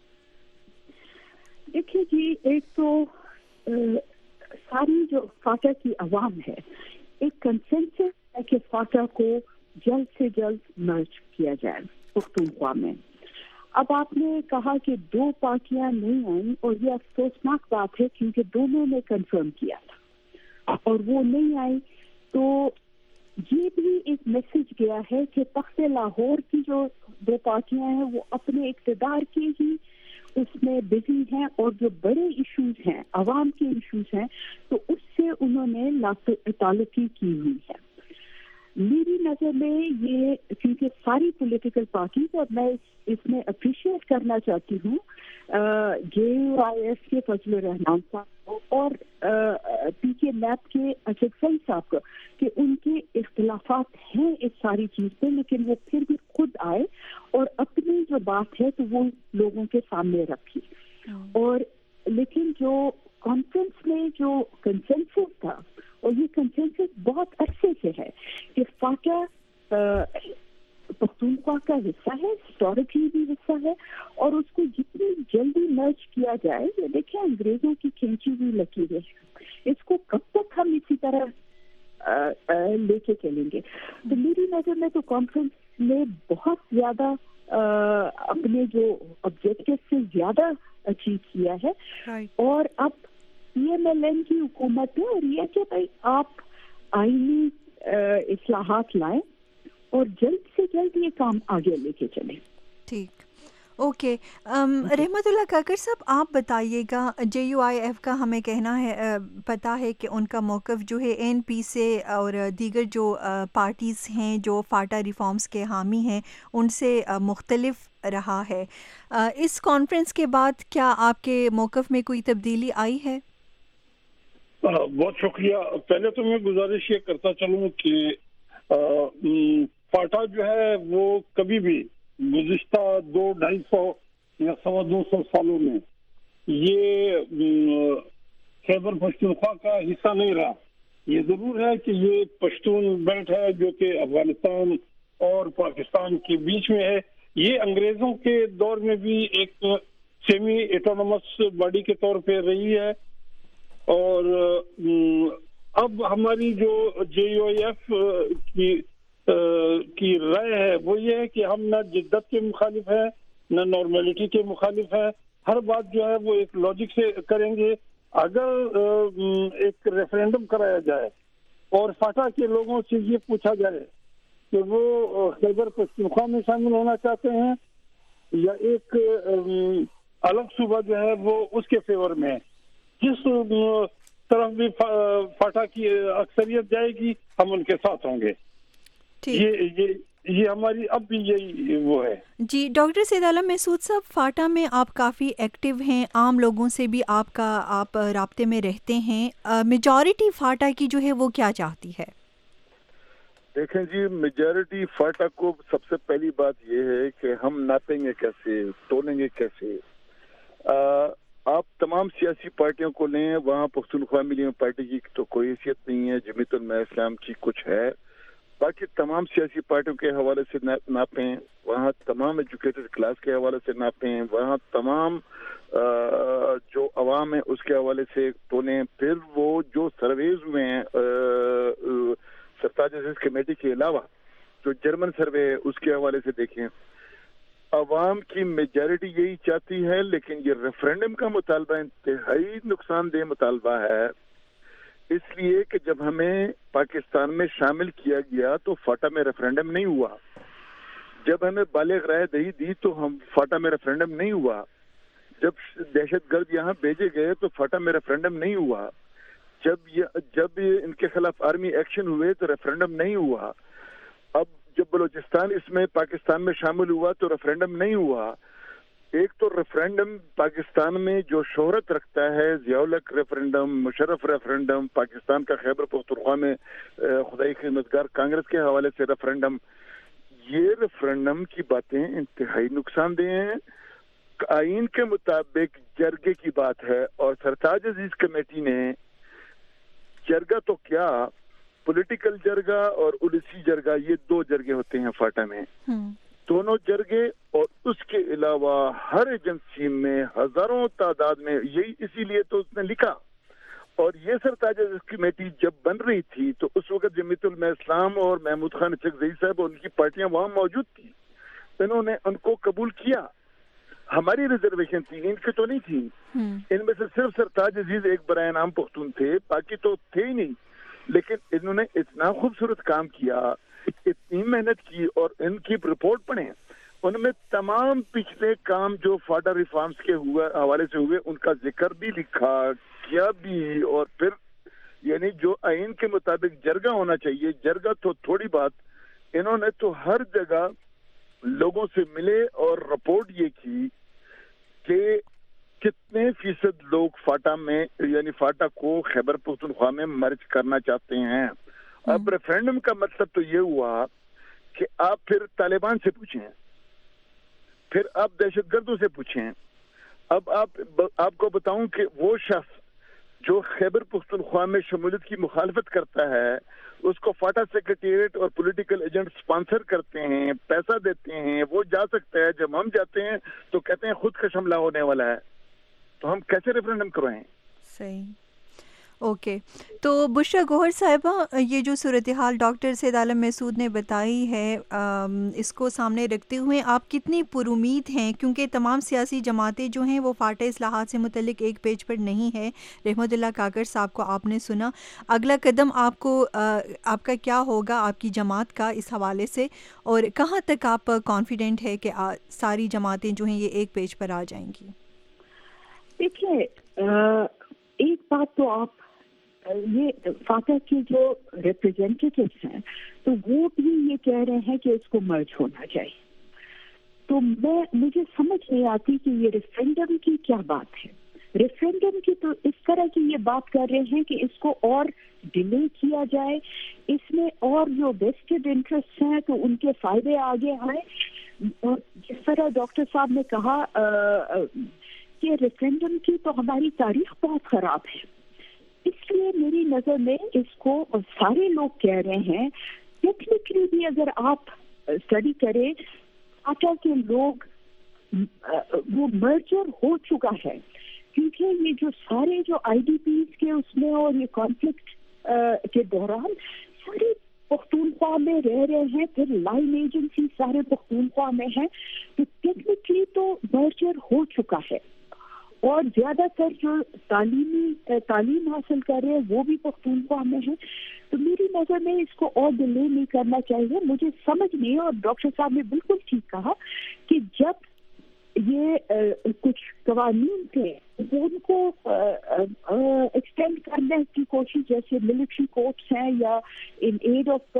देखिए जी, एक तो आ, सारी जो फाटा की आवाम है, एक कंसेंसस है कि फाटा को जल्द से जल्द मर्ज किया जाए पख्तूनख्वा में। अब आपने कहा कि दो पार्टियां नहीं आई, और ये अफसोसनाक बात है क्योंकि दोनों ने कंफर्म किया था और वो नहीं आई। तो ये भी एक मैसेज गया है कि तख्ते लाहौर की जो दो पार्टियां हैं वो अपने इक़्तिदार के ही उसमें बिजी हैं, और जो बड़े इश्यूज हैं, आवाम के इश्यूज हैं, तो उससे उन्होंने ताल्लुकी की हुई है। मेरी नज़र में ये, क्योंकि सारी पॉलिटिकल पार्टीज, और मैं इसमें अप्रिशिएट करना चाहती हूँ जे यू आई एफ के फजल रहमान साहब और पी के नैप के अशद सईद साहब को, कि उनके इख्तिलाफात हैं इस सारी चीज़ पे, लेकिन वो फिर भी खुद आए और अपनी जो बात है तो वो लोगों के सामने रखी। और लेकिन जो कॉन्फ्रेंस में जो कंसेंसस था, और ये कंसेंसस बहुत अरसे से है कि फाटा पख्तूनख्वा का हिस्सा है, हिस्टोरिकली भी हिस्सा है, और उसको जितनी जल्दी मर्ज किया जाए, ये देखिए अंग्रेजों की खींची हुई लकीर है, इसको कब तक हम इसी तरह लेके चलेंगे। तो मेरी नज़र में तो कॉन्फ्रेंस ने बहुत ज्यादा अपने जो ऑब्जेक्टिव से ज्यादा अचीव किया है, और अब पीएमएलएन की हुकूमत है, और ये कि भाई आप आईनी इस्लाहात लाएं और जल्द से जल्द ये काम आगे लेके चलें। ठीक, ओके। रहमतुल्लाह काकर साहब, आप बताइएगा, जे यू आई एफ का हमें कहना है, पता है कि उनका मौक़िफ़ जो है एएनपी से और दीगर जो पार्टीज़ हैं जो फाटा रिफॉर्म्स के हामी हैं उनसे मुख्तलिफ रहा है। इस कॉन्फ्रेंस के बाद क्या आपके मौक़िफ़ में कोई तब्दीली आई है? बहुत शुक्रिया। पहले तो मैं गुजारिश ये करता चलूँ कि फाटा जो है वो कभी भी गुज़िश्ता दो ढाई सौ या सवा दो सौ सालों में ये खैबर पख्तूनख्वा का हिस्सा नहीं रहा। ये जरूर है कि ये पश्तून बेल्ट है जो कि अफगानिस्तान और पाकिस्तान के बीच में है। ये अंग्रेजों के दौर में भी एक सेमी ऑटोनोमस बॉडी के तौर पे रही है, और अब हमारी जो जे यू आई एफ की की राय है वो ये है कि हम न जिद्दत के मुखालिफ है, न नॉर्मेलिटी के मुखालिफ है। हर बात जो है वो एक लॉजिक से करेंगे। अगर एक रेफरेंडम कराया जाए और फाटा के लोगों से ये पूछा जाए कि वो खैबर पख्तूनख्वा में शामिल होना चाहते हैं या एक अलग सूबा जो है वो उसके फेवर में, जिस तरफ भी फाटा की अक्सरियत जाएगी हम उनके साथ होंगे। ये ये ये हमारी अब भी यही वो है जी। डॉक्टर सैयद आलम महसूद साहब, फाटा में आप काफ़ी एक्टिव हैं, आम लोगों से भी आपका आप राब्ते में रहते हैं। मेजॉरिटी फाटा की जो है वो क्या चाहती है? देखें जी, मेजॉरिटी फाटा को सबसे पहली बात ये है कि हम नापेंगे कैसे, तोलेंगे कैसे। आ, आप तमाम सियासी पार्टियों को लें, वहाँ पख्तूनख्वा मिली पार्टी की तो कोई हैसियत नहीं है, जमीयत उलमा इस्लाम की कुछ है, बाकी तमाम सियासी पार्टियों के हवाले से नापें, वहाँ तमाम एजुकेटेड क्लास के हवाले से नापें, वहाँ तमाम जो अवाम है उसके हवाले से तोलें। फिर वो जो सर्वेज हुए हैं सरताज अजीज कमेटी के अलावा जो जर्मन सर्वे है उसके हवाले से देखें। अवाम की मेजॉरिटी यही चाहती है, लेकिन ये रेफरेंडम का मुतालबा इंतहाई नुकसानदेह मुतालबा है, इसलिए कि जब हमें पाकिस्तान में शामिल किया गया तो फाटा में रेफरेंडम नहीं हुआ। जब हमें बालिग राय दही दी तो हम फाटा में रेफरेंडम नहीं हुआ। जब दहशतगर्द यहाँ भेजे गए तो फाटा में रेफरेंडम नहीं हुआ। जब ये जब ये इनके खिलाफ आर्मी एक्शन हुए तो रेफरेंडम नहीं हुआ। अब जब बलूचिस्तान इसमें पाकिस्तान में शामिल हुआ तो रेफरेंडम नहीं हुआ। ایک تو ریفرینڈم پاکستان میں جو شہرت رکھتا ہے، ضیاء الحق ریفرینڈم، مشرف ریفرینڈم، پاکستان کا خیبر پختونخوا میں خدائی خدمتگار کانگریس کے حوالے سے ریفرینڈم، یہ ریفرینڈم کی باتیں انتہائی نقصان دہ ہیں. آئین کے مطابق جرگے کی بات ہے، اور سرتاج عزیز کمیٹی نے جرگہ تو کیا، پولیٹیکل جرگہ اور الیسی جرگہ، یہ دو جرگے ہوتے ہیں فاٹا میں، دونوں جرگے، اور اس کے علاوہ ہر ایجنسی میں ہزاروں تعداد میں، یہی اسی لیے تو اس نے لکھا. اور یہ سرتاج عزیز کمیٹی جب بن رہی تھی تو اس وقت جمیعت علماء اسلام اور محمود خان چکزئی صاحب اور ان کی پارٹیاں وہاں موجود تھیں، انہوں نے ان کو قبول کیا. ہماری ریزرویشن تھی، ان کی تو نہیں تھی. ان میں سے صرف سرتاج عزیز ایک برائے نام پختون تھے، باقی تو تھے ہی نہیں. لیکن انہوں نے اتنا خوبصورت کام کیا، اتنی محنت کی، اور ان کی رپورٹ پڑھیں، ان میں تمام پچھلے کام جو فاٹا ریفارمز کے ہوئے حوالے سے ہوئے ان کا ذکر بھی لکھا کیا بھی. اور پھر یعنی جو آئین کے مطابق جرگہ ہونا چاہیے، جرگہ تو تھوڑی بات، انہوں نے تو ہر جگہ لوگوں سے ملے اور رپورٹ یہ کی کہ کتنے فیصد لوگ فاٹا میں، یعنی فاٹا کو خیبر پختونخوا میں مرج کرنا چاہتے ہیں. اب ریفرینڈم کا مطلب تو یہ ہوا کہ آپ پھر طالبان سے پوچھیں، پھر آپ دہشت گردوں سے پوچھیں. اب آپ آپ کو بتاؤں کہ وہ شخص جو خیبر پختونخوا میں شمولیت کی مخالفت کرتا ہے، اس کو فاٹا سیکریٹریٹ اور پولیٹیکل ایجنٹ سپانسر کرتے ہیں، پیسہ دیتے ہیں، وہ جا سکتا ہے. جب ہم جاتے ہیں تو کہتے ہیں خود کش حملہ ہونے والا ہے، تو ہم کیسے ریفرینڈم کروائیں؟ صحیح. Okay okay. تو بشرا گوہر صاحبہ، یہ جو صورتحال ڈاکٹر سید عالم محسود نے بتائی ہے، اس کو سامنے رکھتے ہوئے آپ کتنی پر امید ہیں؟ کیونکہ تمام سیاسی جماعتیں جو ہیں وہ فاٹا اصلاحات سے متعلق ایک پیج پر نہیں ہے. رحمت اللہ کاکڑ صاحب کو آپ نے سنا، اگلا قدم آپ کو آپ کا کیا ہوگا آپ کی جماعت کا اس حوالے سے، اور کہاں تک آپ کانفیڈنٹ ہے کہ ساری جماعتیں جو ہیں یہ ایک پیج پر آ جائیں گی؟ دیکھیے، ایک بات تو آپ، یہ فاٹا کے جو ریپرزینٹیٹیوز ہیں تو وہ بھی یہ کہہ رہے ہیں کہ اس کو مرج ہونا چاہیے. تو میں مجھے سمجھ نہیں آتی کہ یہ ریفرینڈم کی کیا بات ہے. ریفرینڈم کی تو اس طرح کی یہ بات کر رہے ہیں کہ اس کو اور ڈیلے کیا جائے، اس میں اور جو ویسٹڈ انٹرسٹ ہیں تو ان کے فائدے آگے آئے. اور جس طرح ڈاکٹر صاحب نے کہا کہ ریفرینڈم کی تو ہماری تاریخ بہت خراب ہے، اس لیے میری نظر میں اس کو سارے لوگ کہہ رہے ہیں. ٹیکنیکلی بھی اگر آپ اسٹڈی کریں، فاٹا کے لوگ وہ مرجر ہو چکا ہے، کیونکہ یہ جو سارے جو آئی ڈی پیز کے اس میں اور یہ کانفلکٹ کے دوران سارے پختونخوا میں رہ رہے ہیں، پھر لائن ایجنسی سارے پختونخوا میں ہیں، تو ٹیکنیکلی تو مرجر ہو چکا ہے. اور زیادہ تر جو تعلیمی تعلیم حاصل کر رہے ہیں وہ بھی پختونخوا میں ہیں. تو میری نظر میں اس کو اور ڈیلے نہیں کرنا چاہیے. مجھے سمجھ نہیں، اور ڈاکٹر صاحب نے بالکل ٹھیک کہا کہ جب یہ کچھ قوانین تھے وہ ان کو ایکسٹینڈ کرنے کی کوشش، جیسے ملٹری کورٹس ہیں یا ان ایڈ آف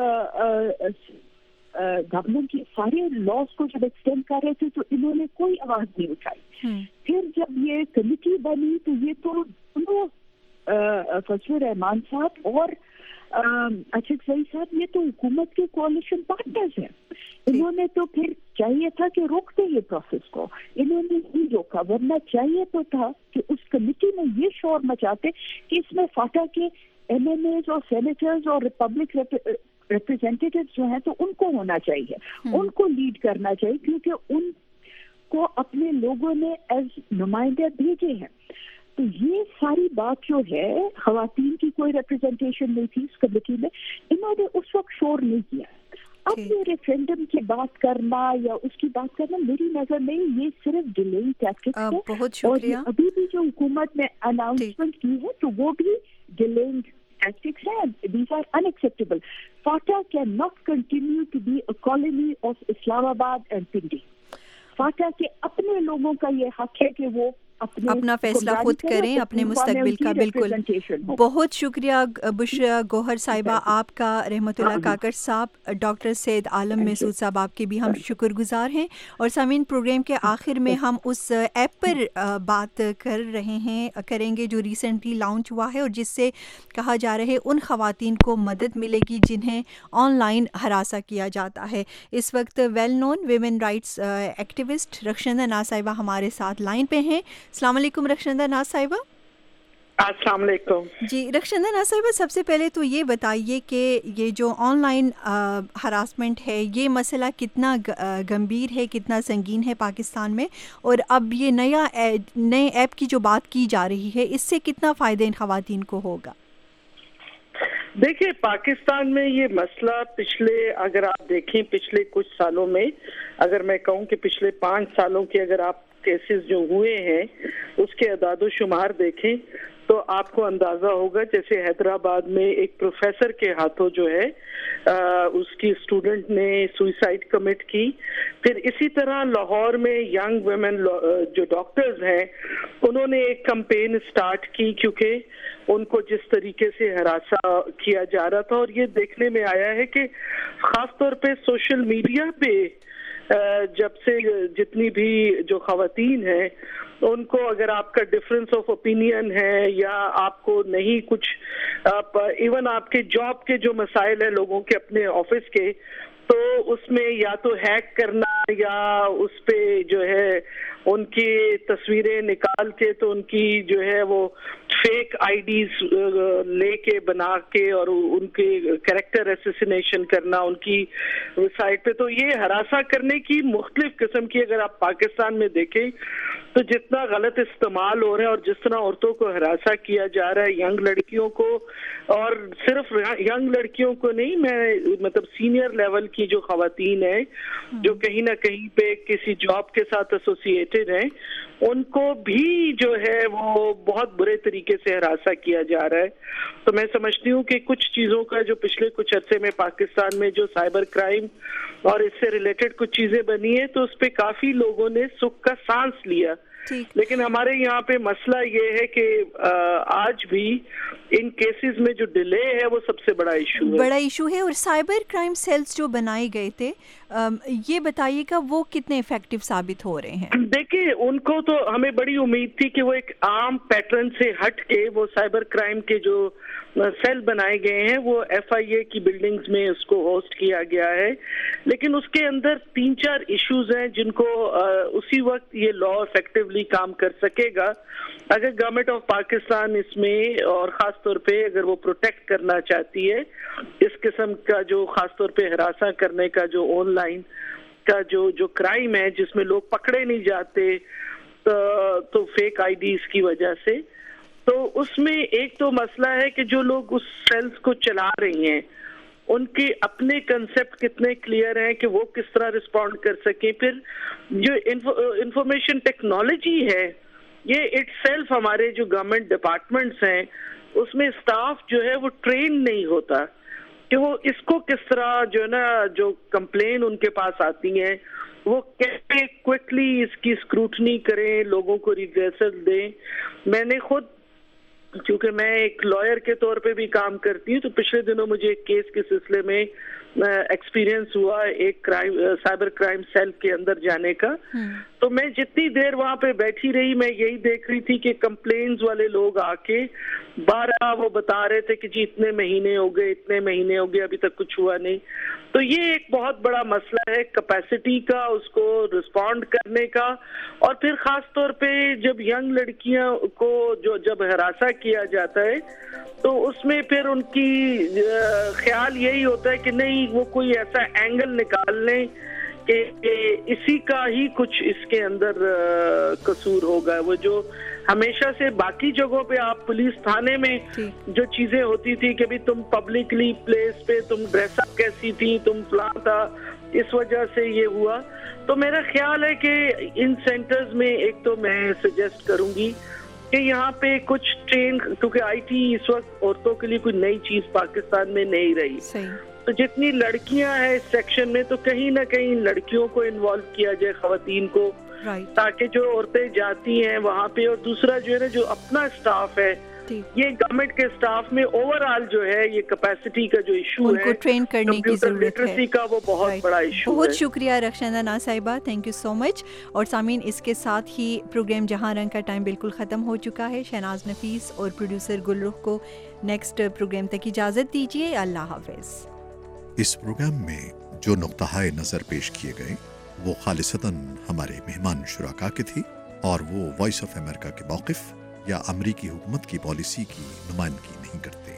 گورنمنٹ کے سارے لاز کو جب ایکسٹینڈ کر رہے تھے تو انہوں نے کوئی آواز نہیں اٹھائی. پھر جب یہ کمیٹی بنی تو یہ تو دونوں فضل الرحمان صاحب اور چکزئی صاحب یہ تو حکومت کے کوalition پارٹنرز ہیں. انہوں نے تو پھر چاہیے تھا کہ روکتے یہ پروسیس کو، انہوں نے نہیں روکا. ورنہ چاہیے تو تھا کہ اس کمیٹی میں یہ شور مچاتے کہ اس میں فاٹا کے ایم این ایز اور سینیٹرز اور ریپبلک ریپرزینٹیٹیو جو ہیں تو ان کو ہونا چاہیے، ان کو لیڈ کرنا چاہیے، کیونکہ ان کو اپنے لوگوں نے ایز نمائندے بھیجے ہیں. تو یہ ساری بات جو ہے، خواتین کی کوئی ریپرزینٹیشن نہیں تھی اس کمیٹی میں، انہوں نے اس وقت شور نہیں کیا. اب یہ ریفرینڈم کی بات کرنا یا اس کی بات کرنا میری نظر میں یہ صرف ڈیلیئنگ ٹیکٹکس ہے. بہت شکریہ. اور ابھی بھی جو حکومت نے اناؤنسمنٹ کی ہے تو وہ بھی ڈیلیئنگ tactics ہیں. These are unacceptable. FATA cannot continue to be a colony of Islamabad and Pindi. FATA کے اپنے لوگوں کا یہ حق ہے کہ وہ अपना फैसला खुद करें अपने मुस्तकबिल का। बिल्कुल, बहुत शुक्रिया बुशरा गौहर साहिबा आपका, रहमतुल्लाह काकर साहब, डॉक्टर सैयद आलम महसूद साहब आपके भी हम शुक्रगुजार हैं। और सामीन, प्रोग्राम के आखिर में हम उस ऐप पर बात कर रहे हैं करेंगे जो रिसेंटली लॉन्च हुआ है और जिससे कहा जा रहा है उन ख़वातीन को मदद मिलेगी जिन्हें ऑनलाइन हरासा किया जाता है। इस वक्त well known women rights activist Rakhshanda Naz sahiba हमारे साथ लाइन पे हैं। अस्सलाम वालेकुम रक्षंदा नाज साहिबा। अस्सलाम वालेकुम जी रक्षंदा नाज साहिबा, सबसे पहले तो ये बताइए कि ये जो ऑनलाइन हरासमेंट है ये मसला कितना गंभीर है, कितना संगीन है पाकिस्तान में, और अब ये नया नए ऐप की जो बात की जा रही है इससे कितना फ़ायदा इन ख़वातीन को होगा? देखिए, पाकिस्तान में ये मसला पिछले, अगर आप देखें पिछले कुछ सालों में, अगर मैं कहूँ कि पिछले पाँच सालों के अगर आप केसेस जो हुए हैं उसके अदादो शुमार देखें तो आपको अंदाजा होगा, जैसे हैदराबाद में एक प्रोफेसर के हाथों जो है आ, उसकी स्टूडेंट ने सुसाइड कमिट की। फिर इसी तरह लाहौर में यंग वुमेन जो डॉक्टर्स हैं उन्होंने एक कैंपेन स्टार्ट की क्योंकि उनको जिस तरीके से हरासा किया जा रहा था। और ये देखने में आया है कि खास तौर पे सोशल मीडिया पे जब से जितनी भी जो खवातीन हैं उनको अगर आपका डिफरेंस ऑफ ओपिनियन है या आपको नहीं कुछ आप, इवन आपके जॉब के जो मसाइल है लोगों के अपने ऑफिस के, तो उसमें या तो हैक करना या उस पे जो है उनकी तस्वीरें निकाल के तो उनकी जो है वो फेक आईडीज लेके बना के और उनके कैरेक्टर असैसिनेशन करना उनकी वेबसाइट पे, तो ये हरासा करने की मुख्तलिफ किस्म की अगर आप पाकिस्तान में देखें तो जितना गलत इस्तेमाल हो रहा है और जिस तरह औरतों को हरासा किया जा रहा है, यंग लड़कियों को, और सिर्फ यंग लड़कियों को नहीं, मैं मतलब सीनियर लेवल की जो खवातीन है जो कहीं ना कहीं पे किसी जॉब के साथ एसोसिएटेड हैं, उनको भी जो है वो बहुत बुरे तरीके से हरासा किया जा रहा है। तो मैं समझती हूँ कि कुछ चीज़ों का जो पिछले कुछ अरसे में पाकिस्तान में जो साइबर क्राइम और इससे रिलेटेड कुछ चीज़ें बनी है तो उस पर काफ़ी लोगों ने सुख का सांस लिया। लेकिन हमारे यहाँ पे मसला ये है कि आज भी इन केसेस में जो डिले है वो सबसे बड़ा इशू है बड़ा इशू है। और साइबर क्राइम सेल्स जो बनाए गए थे, ये बताइएगा वो कितने इफेक्टिव साबित हो रहे हैं? देखिए, उनको तो हमें बड़ी उम्मीद थी कि वो एक आम पैटर्न से हट के वो साइबर क्राइम के जो सेल बनाए गए हैं वो एफ आई ए की बिल्डिंग्स में उसको होस्ट किया गया है, लेकिन उसके अंदर तीन चार इश्यूज हैं जिनको आ, उसी वक्त ये लॉ इफेक्टिवली काम कर सकेगा अगर गवर्नमेंट ऑफ पाकिस्तान इसमें और ख़ास तौर पे अगर वो प्रोटेक्ट करना चाहती है इस किस्म का जो ख़ास तौर पे हरासा करने का जो ऑनलाइन का जो जो क्राइम है जिसमें लोग पकड़े नहीं जाते तो, तो फेक आईडीज की वजह से। तो उसमें एक तो मसला है कि जो लोग उस सेल्स को चला रही हैं उनके अपने कंसेप्ट कितने क्लियर हैं कि वो किस तरह रिस्पॉन्ड कर सकें। फिर जो इंफॉर्मेशन टेक्नोलॉजी है ये इटसेल्फ हमारे जो गवर्नमेंट डिपार्टमेंट्स हैं उसमें स्टाफ जो है वो ट्रेन नहीं होता कि वो इसको किस तरह जो है ना जो कंप्लेन उनके पास आती हैं वो कैसे क्विकली इसकी स्क्रूटनी करें, लोगों को रिड्रेसल दें। मैंने खुद, क्योंकि मैं एक लॉयर के तौर पे भी काम करती हूँ, तो पिछले दिनों मुझे एक केस के सिलसिले में एक्सपीरियंस हुआ एक क्राइम साइबर क्राइम सेल के अंदर जाने का। तो मैं जितनी देर वहाँ पे बैठी रही मैं यही देख रही थी कि कंप्लेन्स वाले लोग आके बारह वो बता रहे थे कि जी इतने महीने हो गए इतने महीने हो गए अभी तक कुछ हुआ नहीं। तो ये एक बहुत बड़ा मसला है कैपेसिटी का, उसको रिस्पॉन्ड करने का। और फिर खास तौर पे जब यंग लड़कियां को जो जब हरासा किया जाता है तो उसमें फिर उनकी ख्याल यही होता है कि नहीं वो कोई ऐसा एंगल निकाल लें कि इसी का ही कुछ इसके अंदर कसूर होगा। वो जो हमेशा से बाकी जगहों पे आप पुलिस थाने में जो चीजें होती थी कि भी तुम पब्लिकली प्लेस पे तुम ड्रेसअप कैसी थी, तुम फलां था, इस वजह से ये हुआ। तो मेरा ख्याल है कि इन सेंटर्स में एक तो मैं सजेस्ट करूंगी कि यहाँ पे कुछ ट्रेन, क्योंकि आईटी इस वक्त औरतों के लिए कोई नई चीज पाकिस्तान में नहीं रही, तो जितनी लड़कियां हैं इस सेक्शन में तो कहीं ना कहीं लड़कियों को इन्वॉल्व किया जाए, खवातीन को تاکہ جو عورتیں جاتی ہیں وہاں پہ، اور دوسرا جو ہے نا جو اپنا اسٹاف ہے، یہ گورنمنٹ کے اسٹاف میں اوور آل جو ہے یہ کیپیسٹی کا جو ایشو ہے، ان کو ٹرین کرنے کی ضرورت ہے، کا وہ بہت بڑا ایشو ہے۔ بہت شکریہ رخشندہ نا صاحبہ، تھینک یو سو مچ۔ اور سامعین، اس کے ساتھ ہی پروگرام جہاں رنگ کا ٹائم بالکل ختم ہو چکا ہے۔ شہناز نفیس اور پروڈیوسر گلرخ کو نیکسٹ پروگرام تک اجازت دیجیے، اللہ حافظ۔ اس پروگرام میں جو نقطہ نظر پیش کیے گئے وہ خالصتاً ہمارے مہمان شرکا کے تھی، اور وہ وائس آف امریکہ کے موقف یا امریکی حکومت کی پالیسی کی نمائندگی نہیں کرتے۔